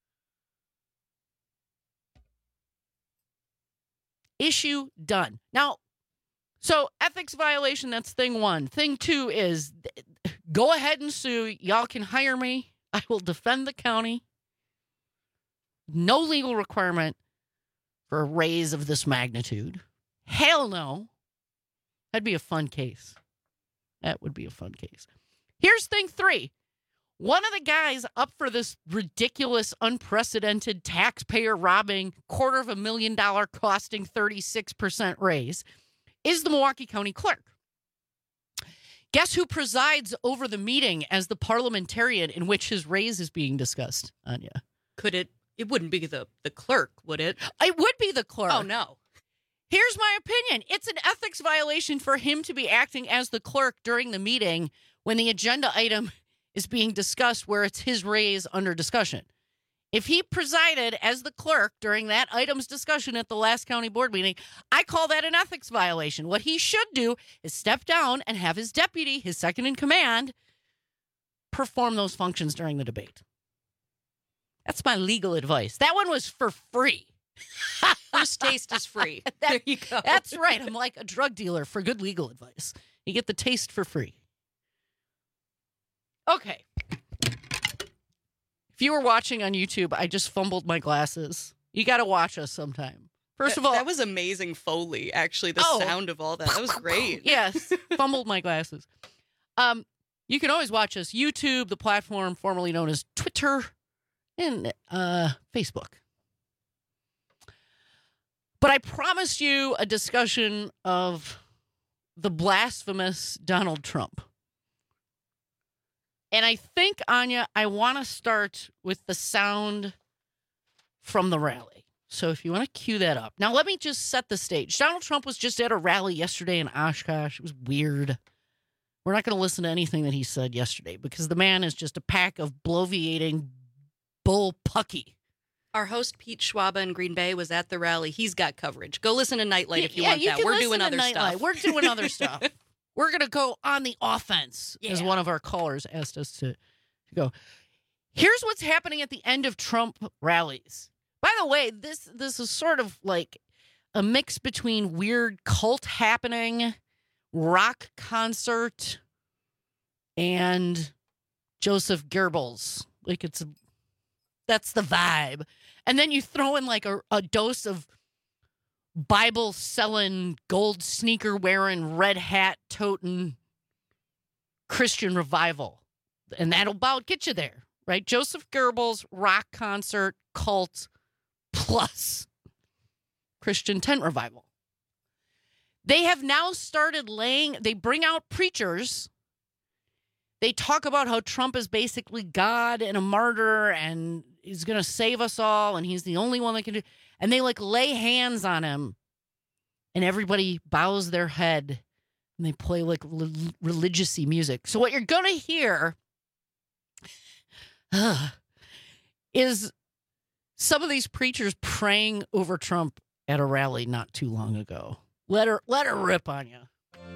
[SPEAKER 17] Issue done. Now, so ethics violation, that's thing one. Thing two is go ahead and sue. Y'all can hire me. I will defend the county. No legal requirement for a raise of this magnitude. Hell no. That'd be a fun case. That would be a fun case. Here's thing three. One of the guys up for this ridiculous, unprecedented, taxpayer-robbing, quarter of a million dollar costing thirty-six percent raise is the Milwaukee County Clerk. Guess who presides over the meeting as the parliamentarian in which his raise is being discussed, Anya?
[SPEAKER 6] Could it? It wouldn't be the, the clerk, would it?
[SPEAKER 17] It would be the clerk.
[SPEAKER 6] Oh, no.
[SPEAKER 17] Here's my opinion. It's an ethics violation for him to be acting as the clerk during the meeting when the agenda item is being discussed where it's his raise under discussion. If he presided as the clerk during that item's discussion at the last county board meeting, I call that an ethics violation. What he should do is step down and have his deputy, his second in command, perform those functions during the debate. That's my legal advice. That one was for free.
[SPEAKER 6] First taste is free.
[SPEAKER 17] that,
[SPEAKER 6] there you go.
[SPEAKER 17] That's right. I'm like a drug dealer for good legal advice. You get the taste for free. Okay. If you were watching on YouTube, I just fumbled my glasses. You got to watch us sometime. First
[SPEAKER 6] that,
[SPEAKER 17] of all,
[SPEAKER 6] that was amazing Foley, actually, the
[SPEAKER 17] oh.
[SPEAKER 6] sound of all that. That was great.
[SPEAKER 17] Yes, fumbled my glasses. Um, you can always watch us YouTube, the platform formerly known as Twitter, and uh, Facebook. But I promised you a discussion of the blasphemous Donald Trump. And I think, Anya, I want to start with the sound from the rally. So if you want to cue that up. Now, let me just set the stage. Donald Trump was just at a rally yesterday in Oshkosh. It was weird. We're not going to listen to anything that he said yesterday because the man is just a pack of bloviating bull pucky.
[SPEAKER 6] Our host, Pete Schwaba in Green Bay, was at the rally. He's got coverage. Go listen to Nightlight
[SPEAKER 17] Yeah,
[SPEAKER 6] if you
[SPEAKER 17] yeah,
[SPEAKER 6] want
[SPEAKER 17] you
[SPEAKER 6] that.
[SPEAKER 17] can
[SPEAKER 6] We're
[SPEAKER 17] listen
[SPEAKER 6] doing
[SPEAKER 17] to
[SPEAKER 6] other
[SPEAKER 17] Nightlight.
[SPEAKER 6] stuff.
[SPEAKER 17] We're doing other stuff. We're going to go on the offense, as one of our callers asked us to, to go. Here's what's happening at the end of Trump rallies. By the way, this this is sort of like a mix between weird cult happening, rock concert, and Joseph Goebbels. Like it's a, that's the vibe. And then you throw in like a, a dose of Bible selling, gold sneaker wearing, red hat toting Christian revival. And that'll about get you there, right? Joseph Goebbels, rock concert, cult, plus Christian tent revival. They have now started laying, they bring out preachers. They talk about how Trump is basically God and a martyr and he's going to save us all and he's the only one that can do. And they like lay hands on him and everybody bows their head and they play like religious-y music. So what you're going to hear uh, is some of these preachers praying over Trump at a rally not too long ago. Let her, let her rip on you.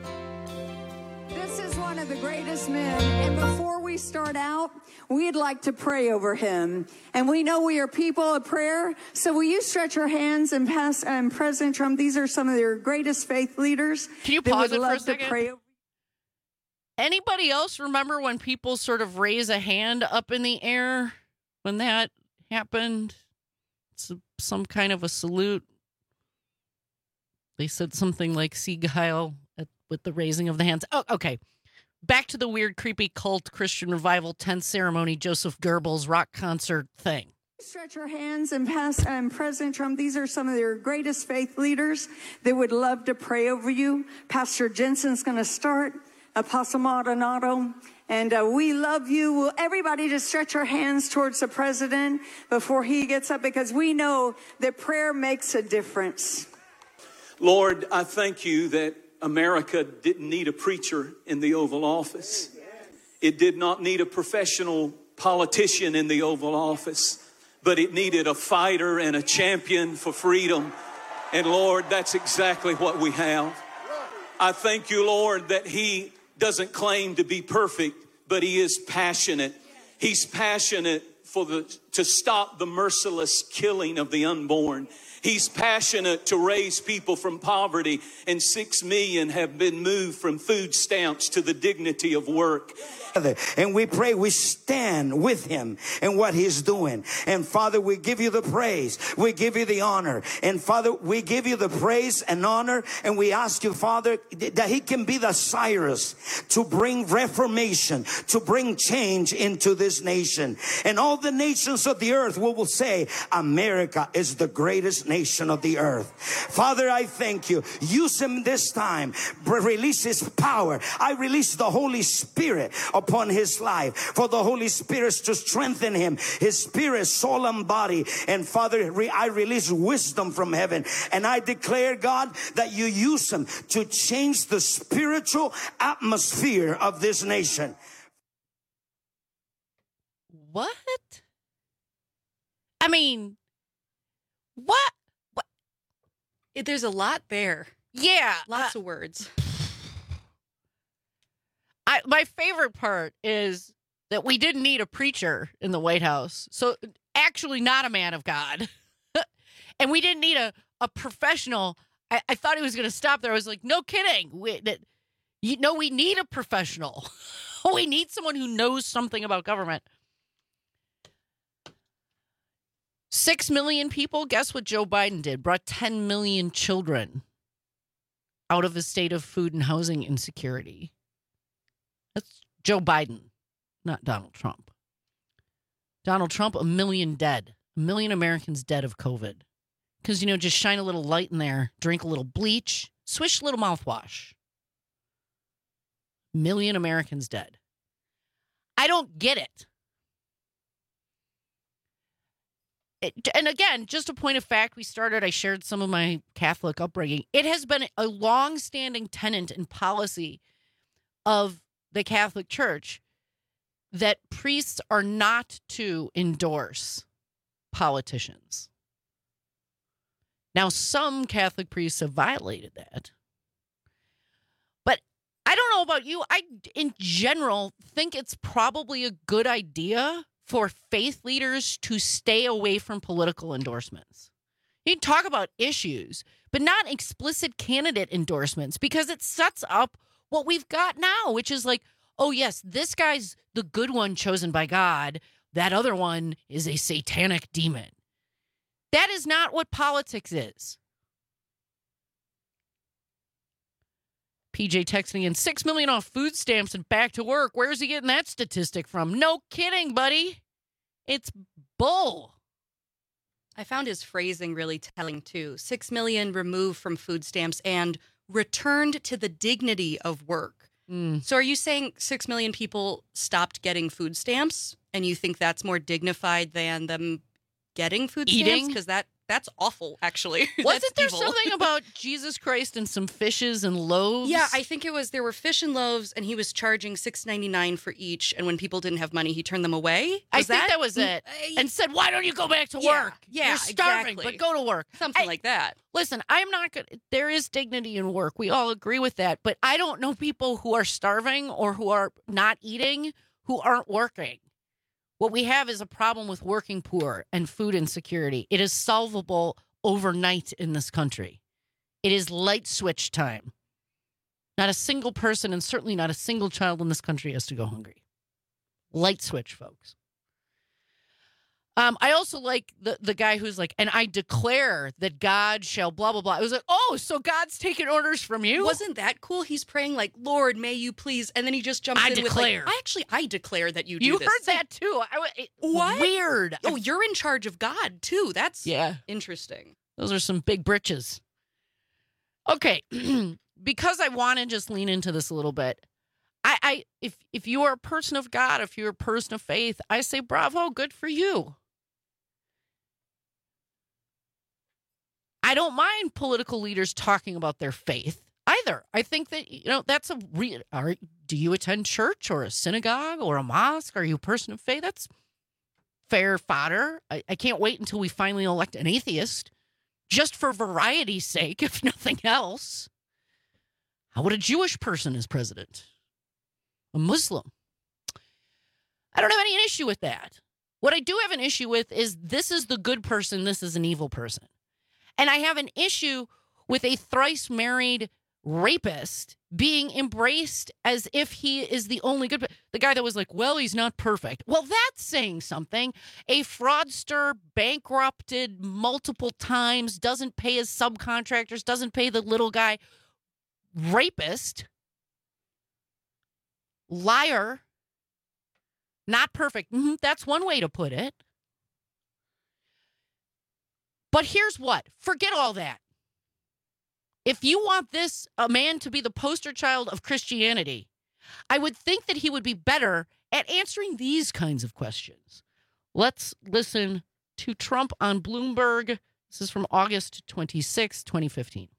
[SPEAKER 7] This is one of the greatest men, and before we start out, we'd like to pray over him. And we know we are people of prayer, so will you stretch your hands and pass um, President Trump? These are some of your greatest faith leaders.
[SPEAKER 17] Can you
[SPEAKER 7] that
[SPEAKER 17] pause
[SPEAKER 7] would
[SPEAKER 17] it for a
[SPEAKER 7] love to
[SPEAKER 17] second?
[SPEAKER 7] pray over-
[SPEAKER 17] Anybody else remember when people sort of raise a hand up in the air when that happened? It's a, some kind of a salute. They said something like Sieg Heil at, with the raising of the hands. Oh, okay. Back to the weird, creepy cult Christian revival tent ceremony, Joseph Goebbels rock concert thing.
[SPEAKER 7] Stretch your hands and pass um, President Trump. These are some of your greatest faith leaders. They would love to pray over you. Pastor Jensen's going to start. Apostle Maldonado. And uh, we love you. Will everybody just stretch our hands towards the president before he gets up? Because we know that prayer makes a difference.
[SPEAKER 8] Lord, I thank you that America didn't need a preacher in the Oval Office. It did not need a professional politician in the Oval Office, but it needed a fighter and a champion for freedom. And Lord, that's exactly what we have. I thank you, Lord, that he doesn't claim to be perfect, but he is passionate. He's passionate for the to stop the merciless killing of the unborn. He's passionate to raise people from poverty, and six million have been moved from food stamps to the dignity of work.
[SPEAKER 10] And we pray we stand with him in what he's doing. And Father, we give you the praise. We give you the honor. And Father, we give you the praise and honor. And we ask you, Father, that he can be the Cyrus to bring reformation, to bring change into this nation. And all the nations of the earth will, will say, America is the greatest nation of the earth. Father, I thank you. Use him this time. Release his power. I release the Holy Spirit upon his life, for the Holy Spirit to strengthen him, his spirit, soul, and body. And Father, I release wisdom from heaven, and I declare, God, that you use him to change the spiritual atmosphere of this nation.
[SPEAKER 17] What? I mean, what? What?
[SPEAKER 6] There's a lot there.
[SPEAKER 17] Yeah.
[SPEAKER 6] Lots uh, of words.
[SPEAKER 17] I, my favorite part is that we didn't need a preacher in the White House. So actually not a man of God. And we didn't need a, a professional. I, I thought he was going to stop there. I was like, no kidding. We, that, you know, we need a professional. We need someone who knows something about government. Six million people. Guess what Joe Biden did? Brought ten million children out of a state of food and housing insecurity. That's Joe Biden, not Donald Trump. Donald Trump, a million dead. A million Americans dead of COVID. Because, you know, just shine a little light in there, drink a little bleach, swish a little mouthwash. Million Americans dead. I don't get it. it. And again, just a point of fact, we started, I shared some of my Catholic upbringing. It has been a long-standing tenet and policy of the Catholic Church that priests are not to endorse politicians. Now, some Catholic priests have violated that. But I don't know about you. I, in general, think it's probably a good idea for faith leaders to stay away from political endorsements. You can talk about issues, but not explicit candidate endorsements, because it sets up what we've got now, which is like, oh, yes, this guy's the good one chosen by God. That other one is a satanic demon. That is not what politics is. P J texting in six million off food stamps and back to work. Where's he getting that statistic from? No kidding, buddy. It's bull.
[SPEAKER 6] I found his phrasing really telling too. Six million removed from food stamps and returned to the dignity of work.
[SPEAKER 17] Mm.
[SPEAKER 6] So are you saying six million people stopped getting food stamps and you think that's more dignified than them getting food
[SPEAKER 17] Eating?
[SPEAKER 6] stamps? Because that, that's awful, actually.
[SPEAKER 17] Wasn't
[SPEAKER 6] That's
[SPEAKER 17] there
[SPEAKER 6] evil.
[SPEAKER 17] something about Jesus Christ and some fishes and loaves?
[SPEAKER 6] Yeah, I think it was, there were fish and loaves and he was charging six ninety-nine for each. And when people didn't have money, he turned them away. Was
[SPEAKER 17] I think that, was it. And said, why don't you go back to
[SPEAKER 6] Yeah,
[SPEAKER 17] work?
[SPEAKER 6] yeah,
[SPEAKER 17] You're starving,
[SPEAKER 6] exactly.
[SPEAKER 17] but go to work.
[SPEAKER 6] Something
[SPEAKER 17] I-
[SPEAKER 6] like that.
[SPEAKER 17] Listen, I'm not going to, there is dignity in work. We all agree with that. But I don't know people who are starving or who are not eating who aren't working. What we have is a problem with working poor and food insecurity. It is solvable overnight in this country. It is light switch time. Not a single person, and certainly not a single child in this country, has to go hungry. Light switch, folks. Um, I also like the, the guy who's like, and I declare that God shall blah, blah, blah. I was like, oh, so God's taking orders from you?
[SPEAKER 6] Wasn't that cool? He's praying like, Lord, may you please. And then he just jumps
[SPEAKER 17] I
[SPEAKER 6] in
[SPEAKER 17] declare.
[SPEAKER 6] with like, I actually, I declare that you do
[SPEAKER 17] You
[SPEAKER 6] this.
[SPEAKER 17] heard that too. I, it,
[SPEAKER 6] What?
[SPEAKER 17] Weird.
[SPEAKER 6] Oh, you're in charge of God too. That's
[SPEAKER 17] Yeah.
[SPEAKER 6] interesting.
[SPEAKER 17] Those are some big britches. Okay, because I want to just lean into this a little bit. I, I, if if you are a person of God, if you're a person of faith, I say bravo, good for you. I don't mind political leaders talking about their faith either. I think that, you know, that's a real. Are, do you attend church or a synagogue or a mosque? Are you a person of faith? That's fair fodder. I, I can't wait until we finally elect an atheist. Just for variety's sake, if nothing else. How would a Jewish person as president? A Muslim? I don't have any issue with that. What I do have an issue with is this is the good person, this is an evil person. And I have an issue with a thrice married rapist being embraced as if he is the only good. The guy that was like, well, he's not perfect. Well, that's saying something. A fraudster, bankrupted multiple times, doesn't pay his subcontractors, doesn't pay the little guy, rapist, liar, not perfect. Mm-hmm, that's one way to put it. But here's what. Forget all that. If you want this a man to be the poster child of Christianity, I would think that he would be better at answering these kinds of questions. Let's listen to Trump on Bloomberg. This is from August twenty-sixth, twenty fifteen.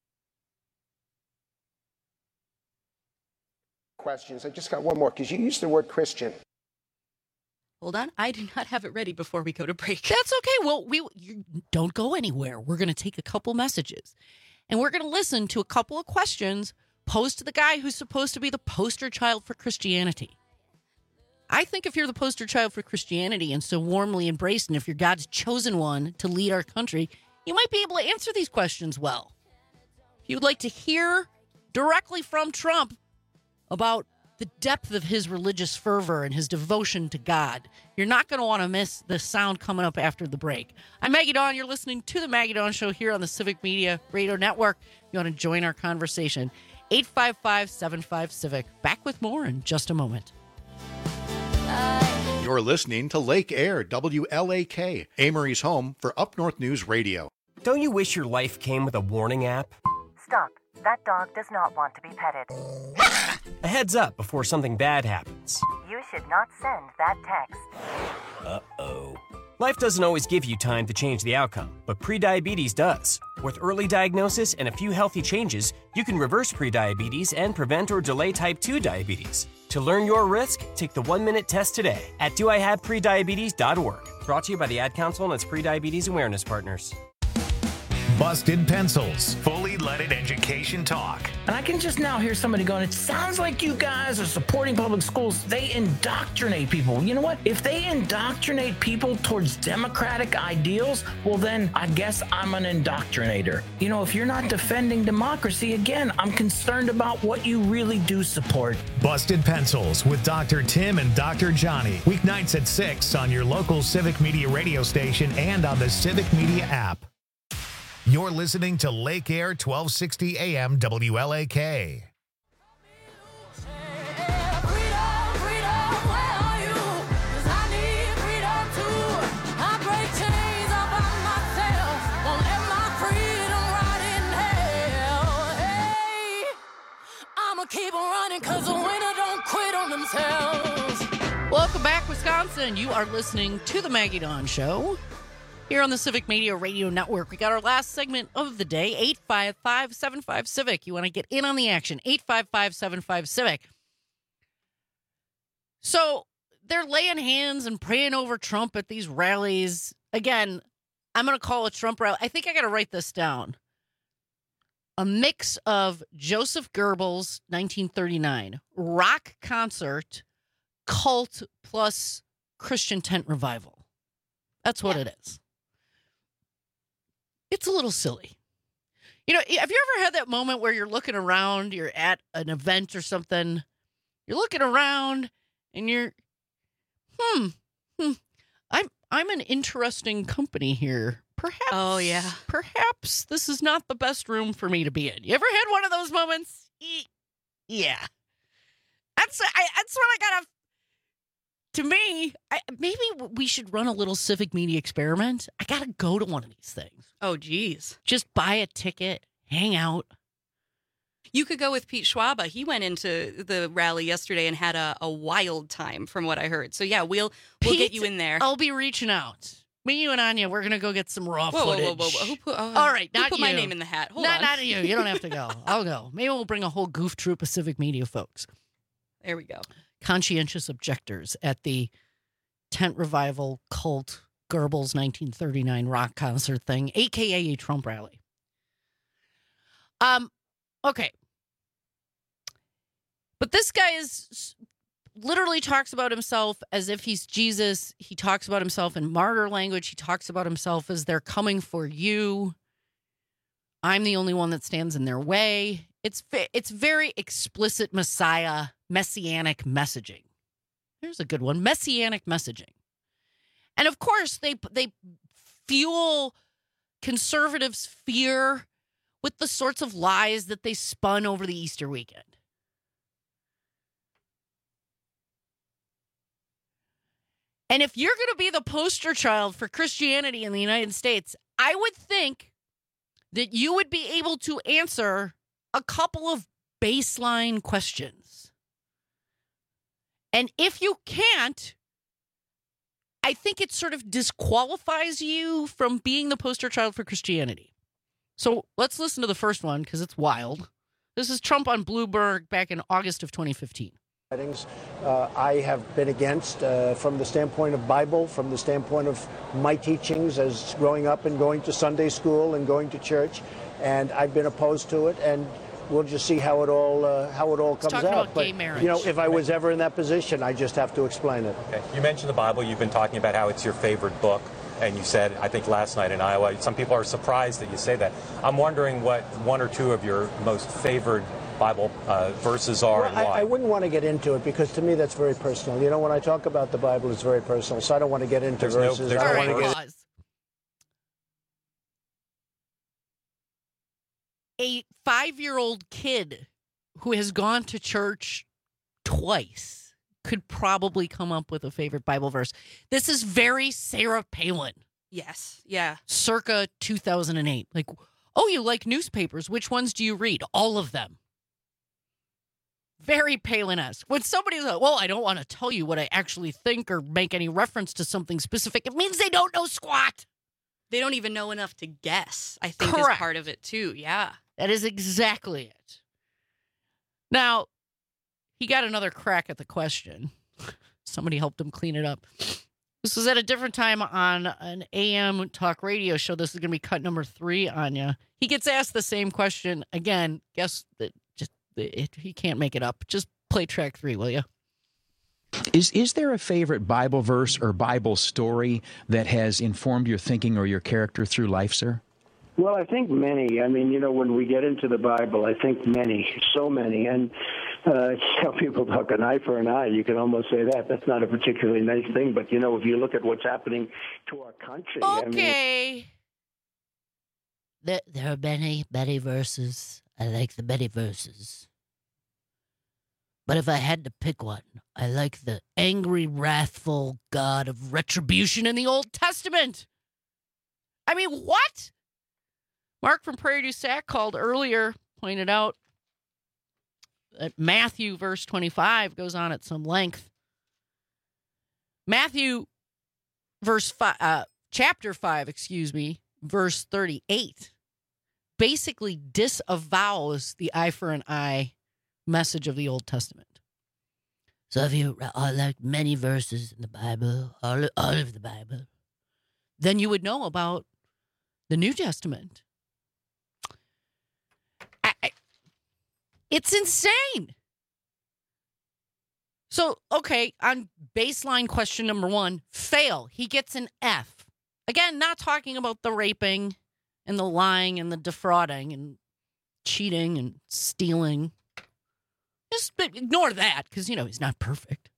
[SPEAKER 11] Questions. I just got one more because you used the word Christian.
[SPEAKER 6] Hold on. I do not have it ready before we go to break.
[SPEAKER 17] That's okay. Well, we you don't go anywhere. We're going to take a couple messages. And we're going to listen to a couple of questions posed to the guy who's supposed to be the poster child for Christianity. I think if you're the poster child for Christianity and so warmly embraced, and if you're God's chosen one to lead our country, you might be able to answer these questions well. If you'd like to hear directly from Trump about the depth of his religious fervor and his devotion to God, you're not going to want to miss the sound coming up after the break. I'm Maggie Dawn. You're listening to The Maggie Dawn Show here on the Civic Media Radio Network. If you want to join our conversation, eight five five, seven five, CIVIC. Back with more in just a moment.
[SPEAKER 12] You're listening to Lake Air, W L A K, Amory's home for Up North News Radio.
[SPEAKER 16] Don't you wish your life came with a warning app?
[SPEAKER 18] Stop.
[SPEAKER 9] That dog does not want to be petted.
[SPEAKER 16] A heads up before something bad happens.
[SPEAKER 9] You should not send that text.
[SPEAKER 16] Uh-oh. Life doesn't always give you time to change the outcome, but prediabetes does. With early diagnosis and a few healthy changes, you can reverse prediabetes and prevent or delay type two diabetes. To learn your risk, take the one-minute test today at do I have prediabetes dot org. Brought to you by the Ad Council and its prediabetes awareness partners.
[SPEAKER 3] Busted Pencils, fully leaded education talk.
[SPEAKER 15] And I can just now hear somebody going, it sounds like you guys are supporting public schools. They indoctrinate people. You know what? If they indoctrinate people towards democratic ideals, well, then I guess I'm an indoctrinator. You know, if you're not defending democracy, again, I'm concerned about what you really do support.
[SPEAKER 3] Busted Pencils with Doctor Tim and Doctor Johnny. Weeknights at six on your local Civic Media radio station and on the Civic Media app. You're listening to Lake Air twelve sixty A M W L A K.
[SPEAKER 17] Keep on running because the winner don't quit on themselves. Welcome back, Wisconsin. You are listening to the Maggie Dawn Show here on the Civic Media Radio Network. We got our last segment of the day, eight five five, seven five, Civic. You want to get in on the action, eight five five, seven five, Civic. So they're laying hands and praying over Trump at these rallies. Again, I'm going to call a Trump rally. I think I got to write this down. A mix of Joseph Goebbels, nineteen thirty-nine, rock concert, cult plus Christian tent revival. That's what yeah. it is. It's a little silly. You know, have you ever had that moment where you're looking around, you're at an event or something, you're looking around and you're, hmm, hmm I'm I'm an interesting company here. Perhaps, oh, yeah. Perhaps this is not the best room for me to be in. You ever had one of those moments? Yeah. That's, I, that's what I got to, to me, I, maybe we should run a little civic media experiment. I got to go to one of these things.
[SPEAKER 6] Oh, geez.
[SPEAKER 17] Just buy a ticket, hang out.
[SPEAKER 6] You could go with Pete Schwab. He went into the rally yesterday and had a, a wild time from what I heard. So, yeah, we'll we'll
[SPEAKER 17] Pete,
[SPEAKER 6] get you in there.
[SPEAKER 17] I'll be reaching out. Me, you, and Anya, we're going to go get some raw
[SPEAKER 6] whoa,
[SPEAKER 17] footage.
[SPEAKER 6] Whoa, whoa, whoa, who put, oh,
[SPEAKER 17] All right,
[SPEAKER 6] who
[SPEAKER 17] not
[SPEAKER 6] put
[SPEAKER 17] you.
[SPEAKER 6] my name in the hat. Hold
[SPEAKER 17] not,
[SPEAKER 6] on.
[SPEAKER 17] Not you. You don't have to go. I'll go. Maybe we'll bring a whole goof troop of civic media folks.
[SPEAKER 6] There we go.
[SPEAKER 17] Conscientious objectors at the tent revival cult Goebbels nineteen thirty-nine rock concert thing, a k a a Trump rally. Um, okay. But this guy is literally talks about himself as if he's Jesus. He talks about himself in martyr language. He talks about himself as they're coming for you. I'm the only one that stands in their way. It's it's very explicit Messiah, messianic messaging. Here's a good one, messianic messaging. And of course, they they fuel conservatives' fear with the sorts of lies that they spun over the Easter weekend. And if you're going to be the poster child for Christianity in the United States, I would think that you would be able to answer a couple of baseline questions. And if you can't, I think it sort of disqualifies you from being the poster child for Christianity. So let's listen to the first one because it's wild. This is Trump on Bloomberg back in August of twenty fifteen.
[SPEAKER 11] Uh, I have been against uh, from the standpoint of Bible, from the standpoint of my teachings as growing up and going to Sunday school and going to church, and I've been opposed to it, and we'll just see how it all uh, how it all comes
[SPEAKER 17] talking
[SPEAKER 11] out.
[SPEAKER 17] About
[SPEAKER 11] but
[SPEAKER 17] gay marriage.
[SPEAKER 11] You know, if I was ever in that position, I just have to explain it.
[SPEAKER 18] Okay. You mentioned the Bible. You've been talking about how it's your favorite book. And you said, I think last night in Iowa, some people are surprised that you say that. I'm wondering what one or two of your most favored Bible uh, verses are
[SPEAKER 11] well,
[SPEAKER 18] and why.
[SPEAKER 11] I, I wouldn't want to get into it because to me that's very personal. You know, when I talk about the Bible, it's very personal. So I don't want to get into
[SPEAKER 18] there's
[SPEAKER 11] verses.
[SPEAKER 18] No, there's
[SPEAKER 11] I don't
[SPEAKER 18] no
[SPEAKER 11] want to
[SPEAKER 17] get... A five-year-old kid who has gone to church twice could probably come up with a favorite Bible verse. This is very Sarah Palin.
[SPEAKER 6] Yes. Yeah.
[SPEAKER 17] Circa two thousand eight. Like, Oh, you like newspapers. Which ones do you read? All of them. Very Palin-esque. When somebody's like, well, I don't want to tell you what I actually think or make any reference to something specific, it means they don't know squat.
[SPEAKER 6] They don't even know enough to guess, I think,
[SPEAKER 17] Correct.
[SPEAKER 6] is part of it, too. Yeah.
[SPEAKER 17] That is exactly it. Now, he got another crack at the question. Somebody helped him clean it up. This was at a different time on an A M talk radio show. This is going to be cut number three, Anya. He gets asked the same question again. Guess that just it, he can't make it up. Just play track three, will you?
[SPEAKER 1] Is is there a favorite Bible verse or Bible story that has informed your thinking or your character through life, sir?
[SPEAKER 11] Well, I think many. I mean, you know, when we get into the Bible, I think many, so many. And uh, you know, people talk an eye for an eye. You can almost say that. That's not a particularly nice thing. But, you know, if you look at what's happening to our country.
[SPEAKER 17] Okay.
[SPEAKER 11] I mean,
[SPEAKER 17] there, there are many, many verses. I like the many verses. But if I had to pick one, I like the angry, wrathful God of retribution in the Old Testament. I mean, what? Mark from Prairie du Sac called earlier, pointed out that Matthew, verse twenty-five, goes on at some length. Matthew, verse five, uh, chapter five, excuse me, verse thirty-eight, basically disavows the eye for an eye message of the Old Testament. So if you are like many verses in the Bible, all, all of the Bible, then you would know about the New Testament. I, I, it's insane. So, okay, on baseline question number one, fail. He gets an F. Again, not talking about the raping and the lying and the defrauding and cheating and stealing. Just ignore that because, you know, he's not perfect.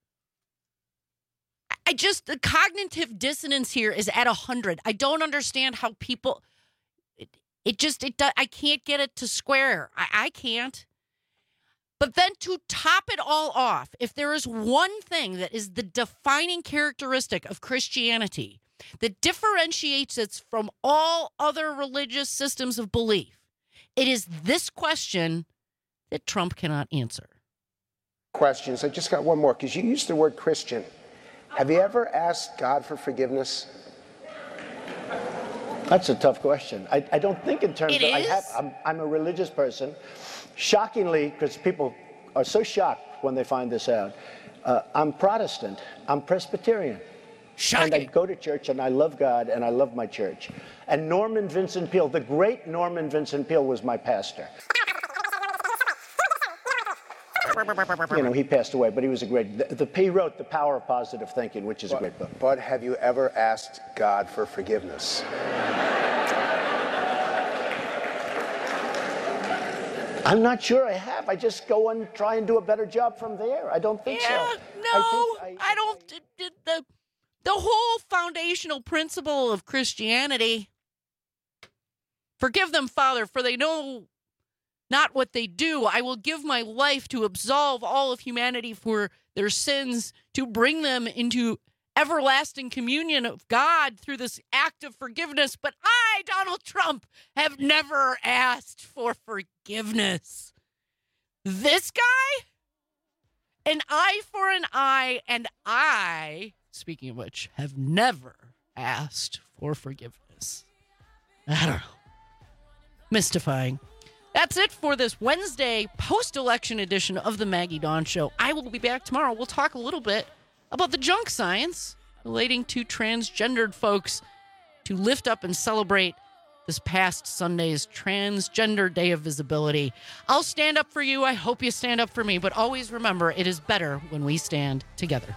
[SPEAKER 17] I just, the cognitive dissonance here is at one hundred. I don't understand how people, it, it just, it I can't get it to square. I, I can't. But then to top it all off, if there is one thing that is the defining characteristic of Christianity that differentiates it from all other religious systems of belief, it is this question that Trump cannot answer.
[SPEAKER 2] Questions. I just got one more because you used the word Christian. Have you ever asked God for forgiveness?
[SPEAKER 11] That's a tough question. I, I don't think in terms
[SPEAKER 17] It
[SPEAKER 11] of, I
[SPEAKER 17] is?
[SPEAKER 11] have, I'm, I'm a religious person. Shockingly, because people are so shocked when they find this out, uh, I'm Protestant. I'm Presbyterian.
[SPEAKER 17] Shocking.
[SPEAKER 11] And I go to church and I love God and I love my church. And Norman Vincent Peale, the great Norman Vincent Peale was my pastor. You know, he passed away, but he was a great, the, the P wrote The Power of Positive Thinking, which is
[SPEAKER 2] but,
[SPEAKER 11] a great book.
[SPEAKER 2] But have you ever asked God for forgiveness?
[SPEAKER 11] I'm not sure I have. I just go and try and do a better job from there. I don't think
[SPEAKER 17] Yeah,
[SPEAKER 11] so.
[SPEAKER 17] no,
[SPEAKER 11] I,
[SPEAKER 17] I,
[SPEAKER 11] think I,
[SPEAKER 17] don't. d- d- The, the whole foundational principle of Christianity, forgive them, Father, for they know not what they do. I will give my life to absolve all of humanity for their sins, to bring them into everlasting communion of God through this act of forgiveness. But I, Donald Trump, have never asked for forgiveness. This guy? An eye for an eye, and I, speaking of which, have never asked for forgiveness. I don't know. Mystifying. That's it for this Wednesday post-election edition of the Maggie Dawn Show. I will be back tomorrow. We'll talk a little bit about the junk science relating to transgendered folks to lift up and celebrate this past Sunday's Transgender Day of Visibility. I'll stand up for you. I hope you stand up for me. But always remember, it is better when we stand together.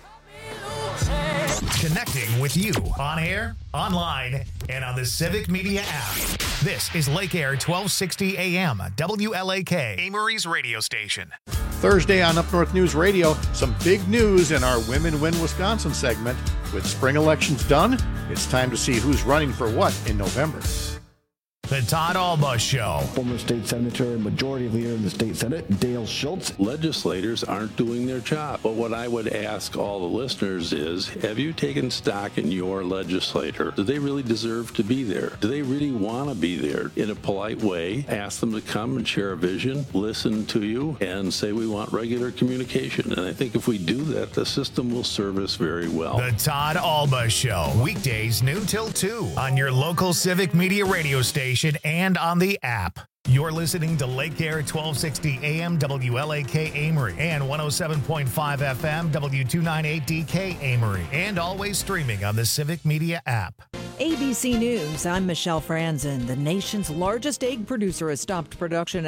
[SPEAKER 3] Connecting with you on air, online, and on the Civic Media app. This is Lake Air twelve sixty A M, W L A K, Amory's radio station.
[SPEAKER 12] Thursday on Up North News Radio, some big news in our Women Win Wisconsin segment. With spring elections done, it's time to see who's running for what in November.
[SPEAKER 3] The Todd Alba Show.
[SPEAKER 4] Former state senator and majority leader in the state senate, Dale Schultz.
[SPEAKER 19] Legislators aren't doing their job. But what I would ask all the listeners is, have you taken stock in your legislator? Do they really deserve to be there? Do they really want to be there? In a polite way, ask them to come and share a vision, listen to you, and say we want regular communication. And I think if we do that, the system will serve us very well.
[SPEAKER 3] The Todd Alba Show. Weekdays noon till two on your local Civic Media radio station and on the app. You're listening to Lake Air twelve sixty A M W L A K Amory and one oh seven point five F M W two ninety-eight D K Amory, and always streaming on the Civic Media app.
[SPEAKER 20] A B C News, I'm Michelle Franzen. The nation's largest egg producer has stopped production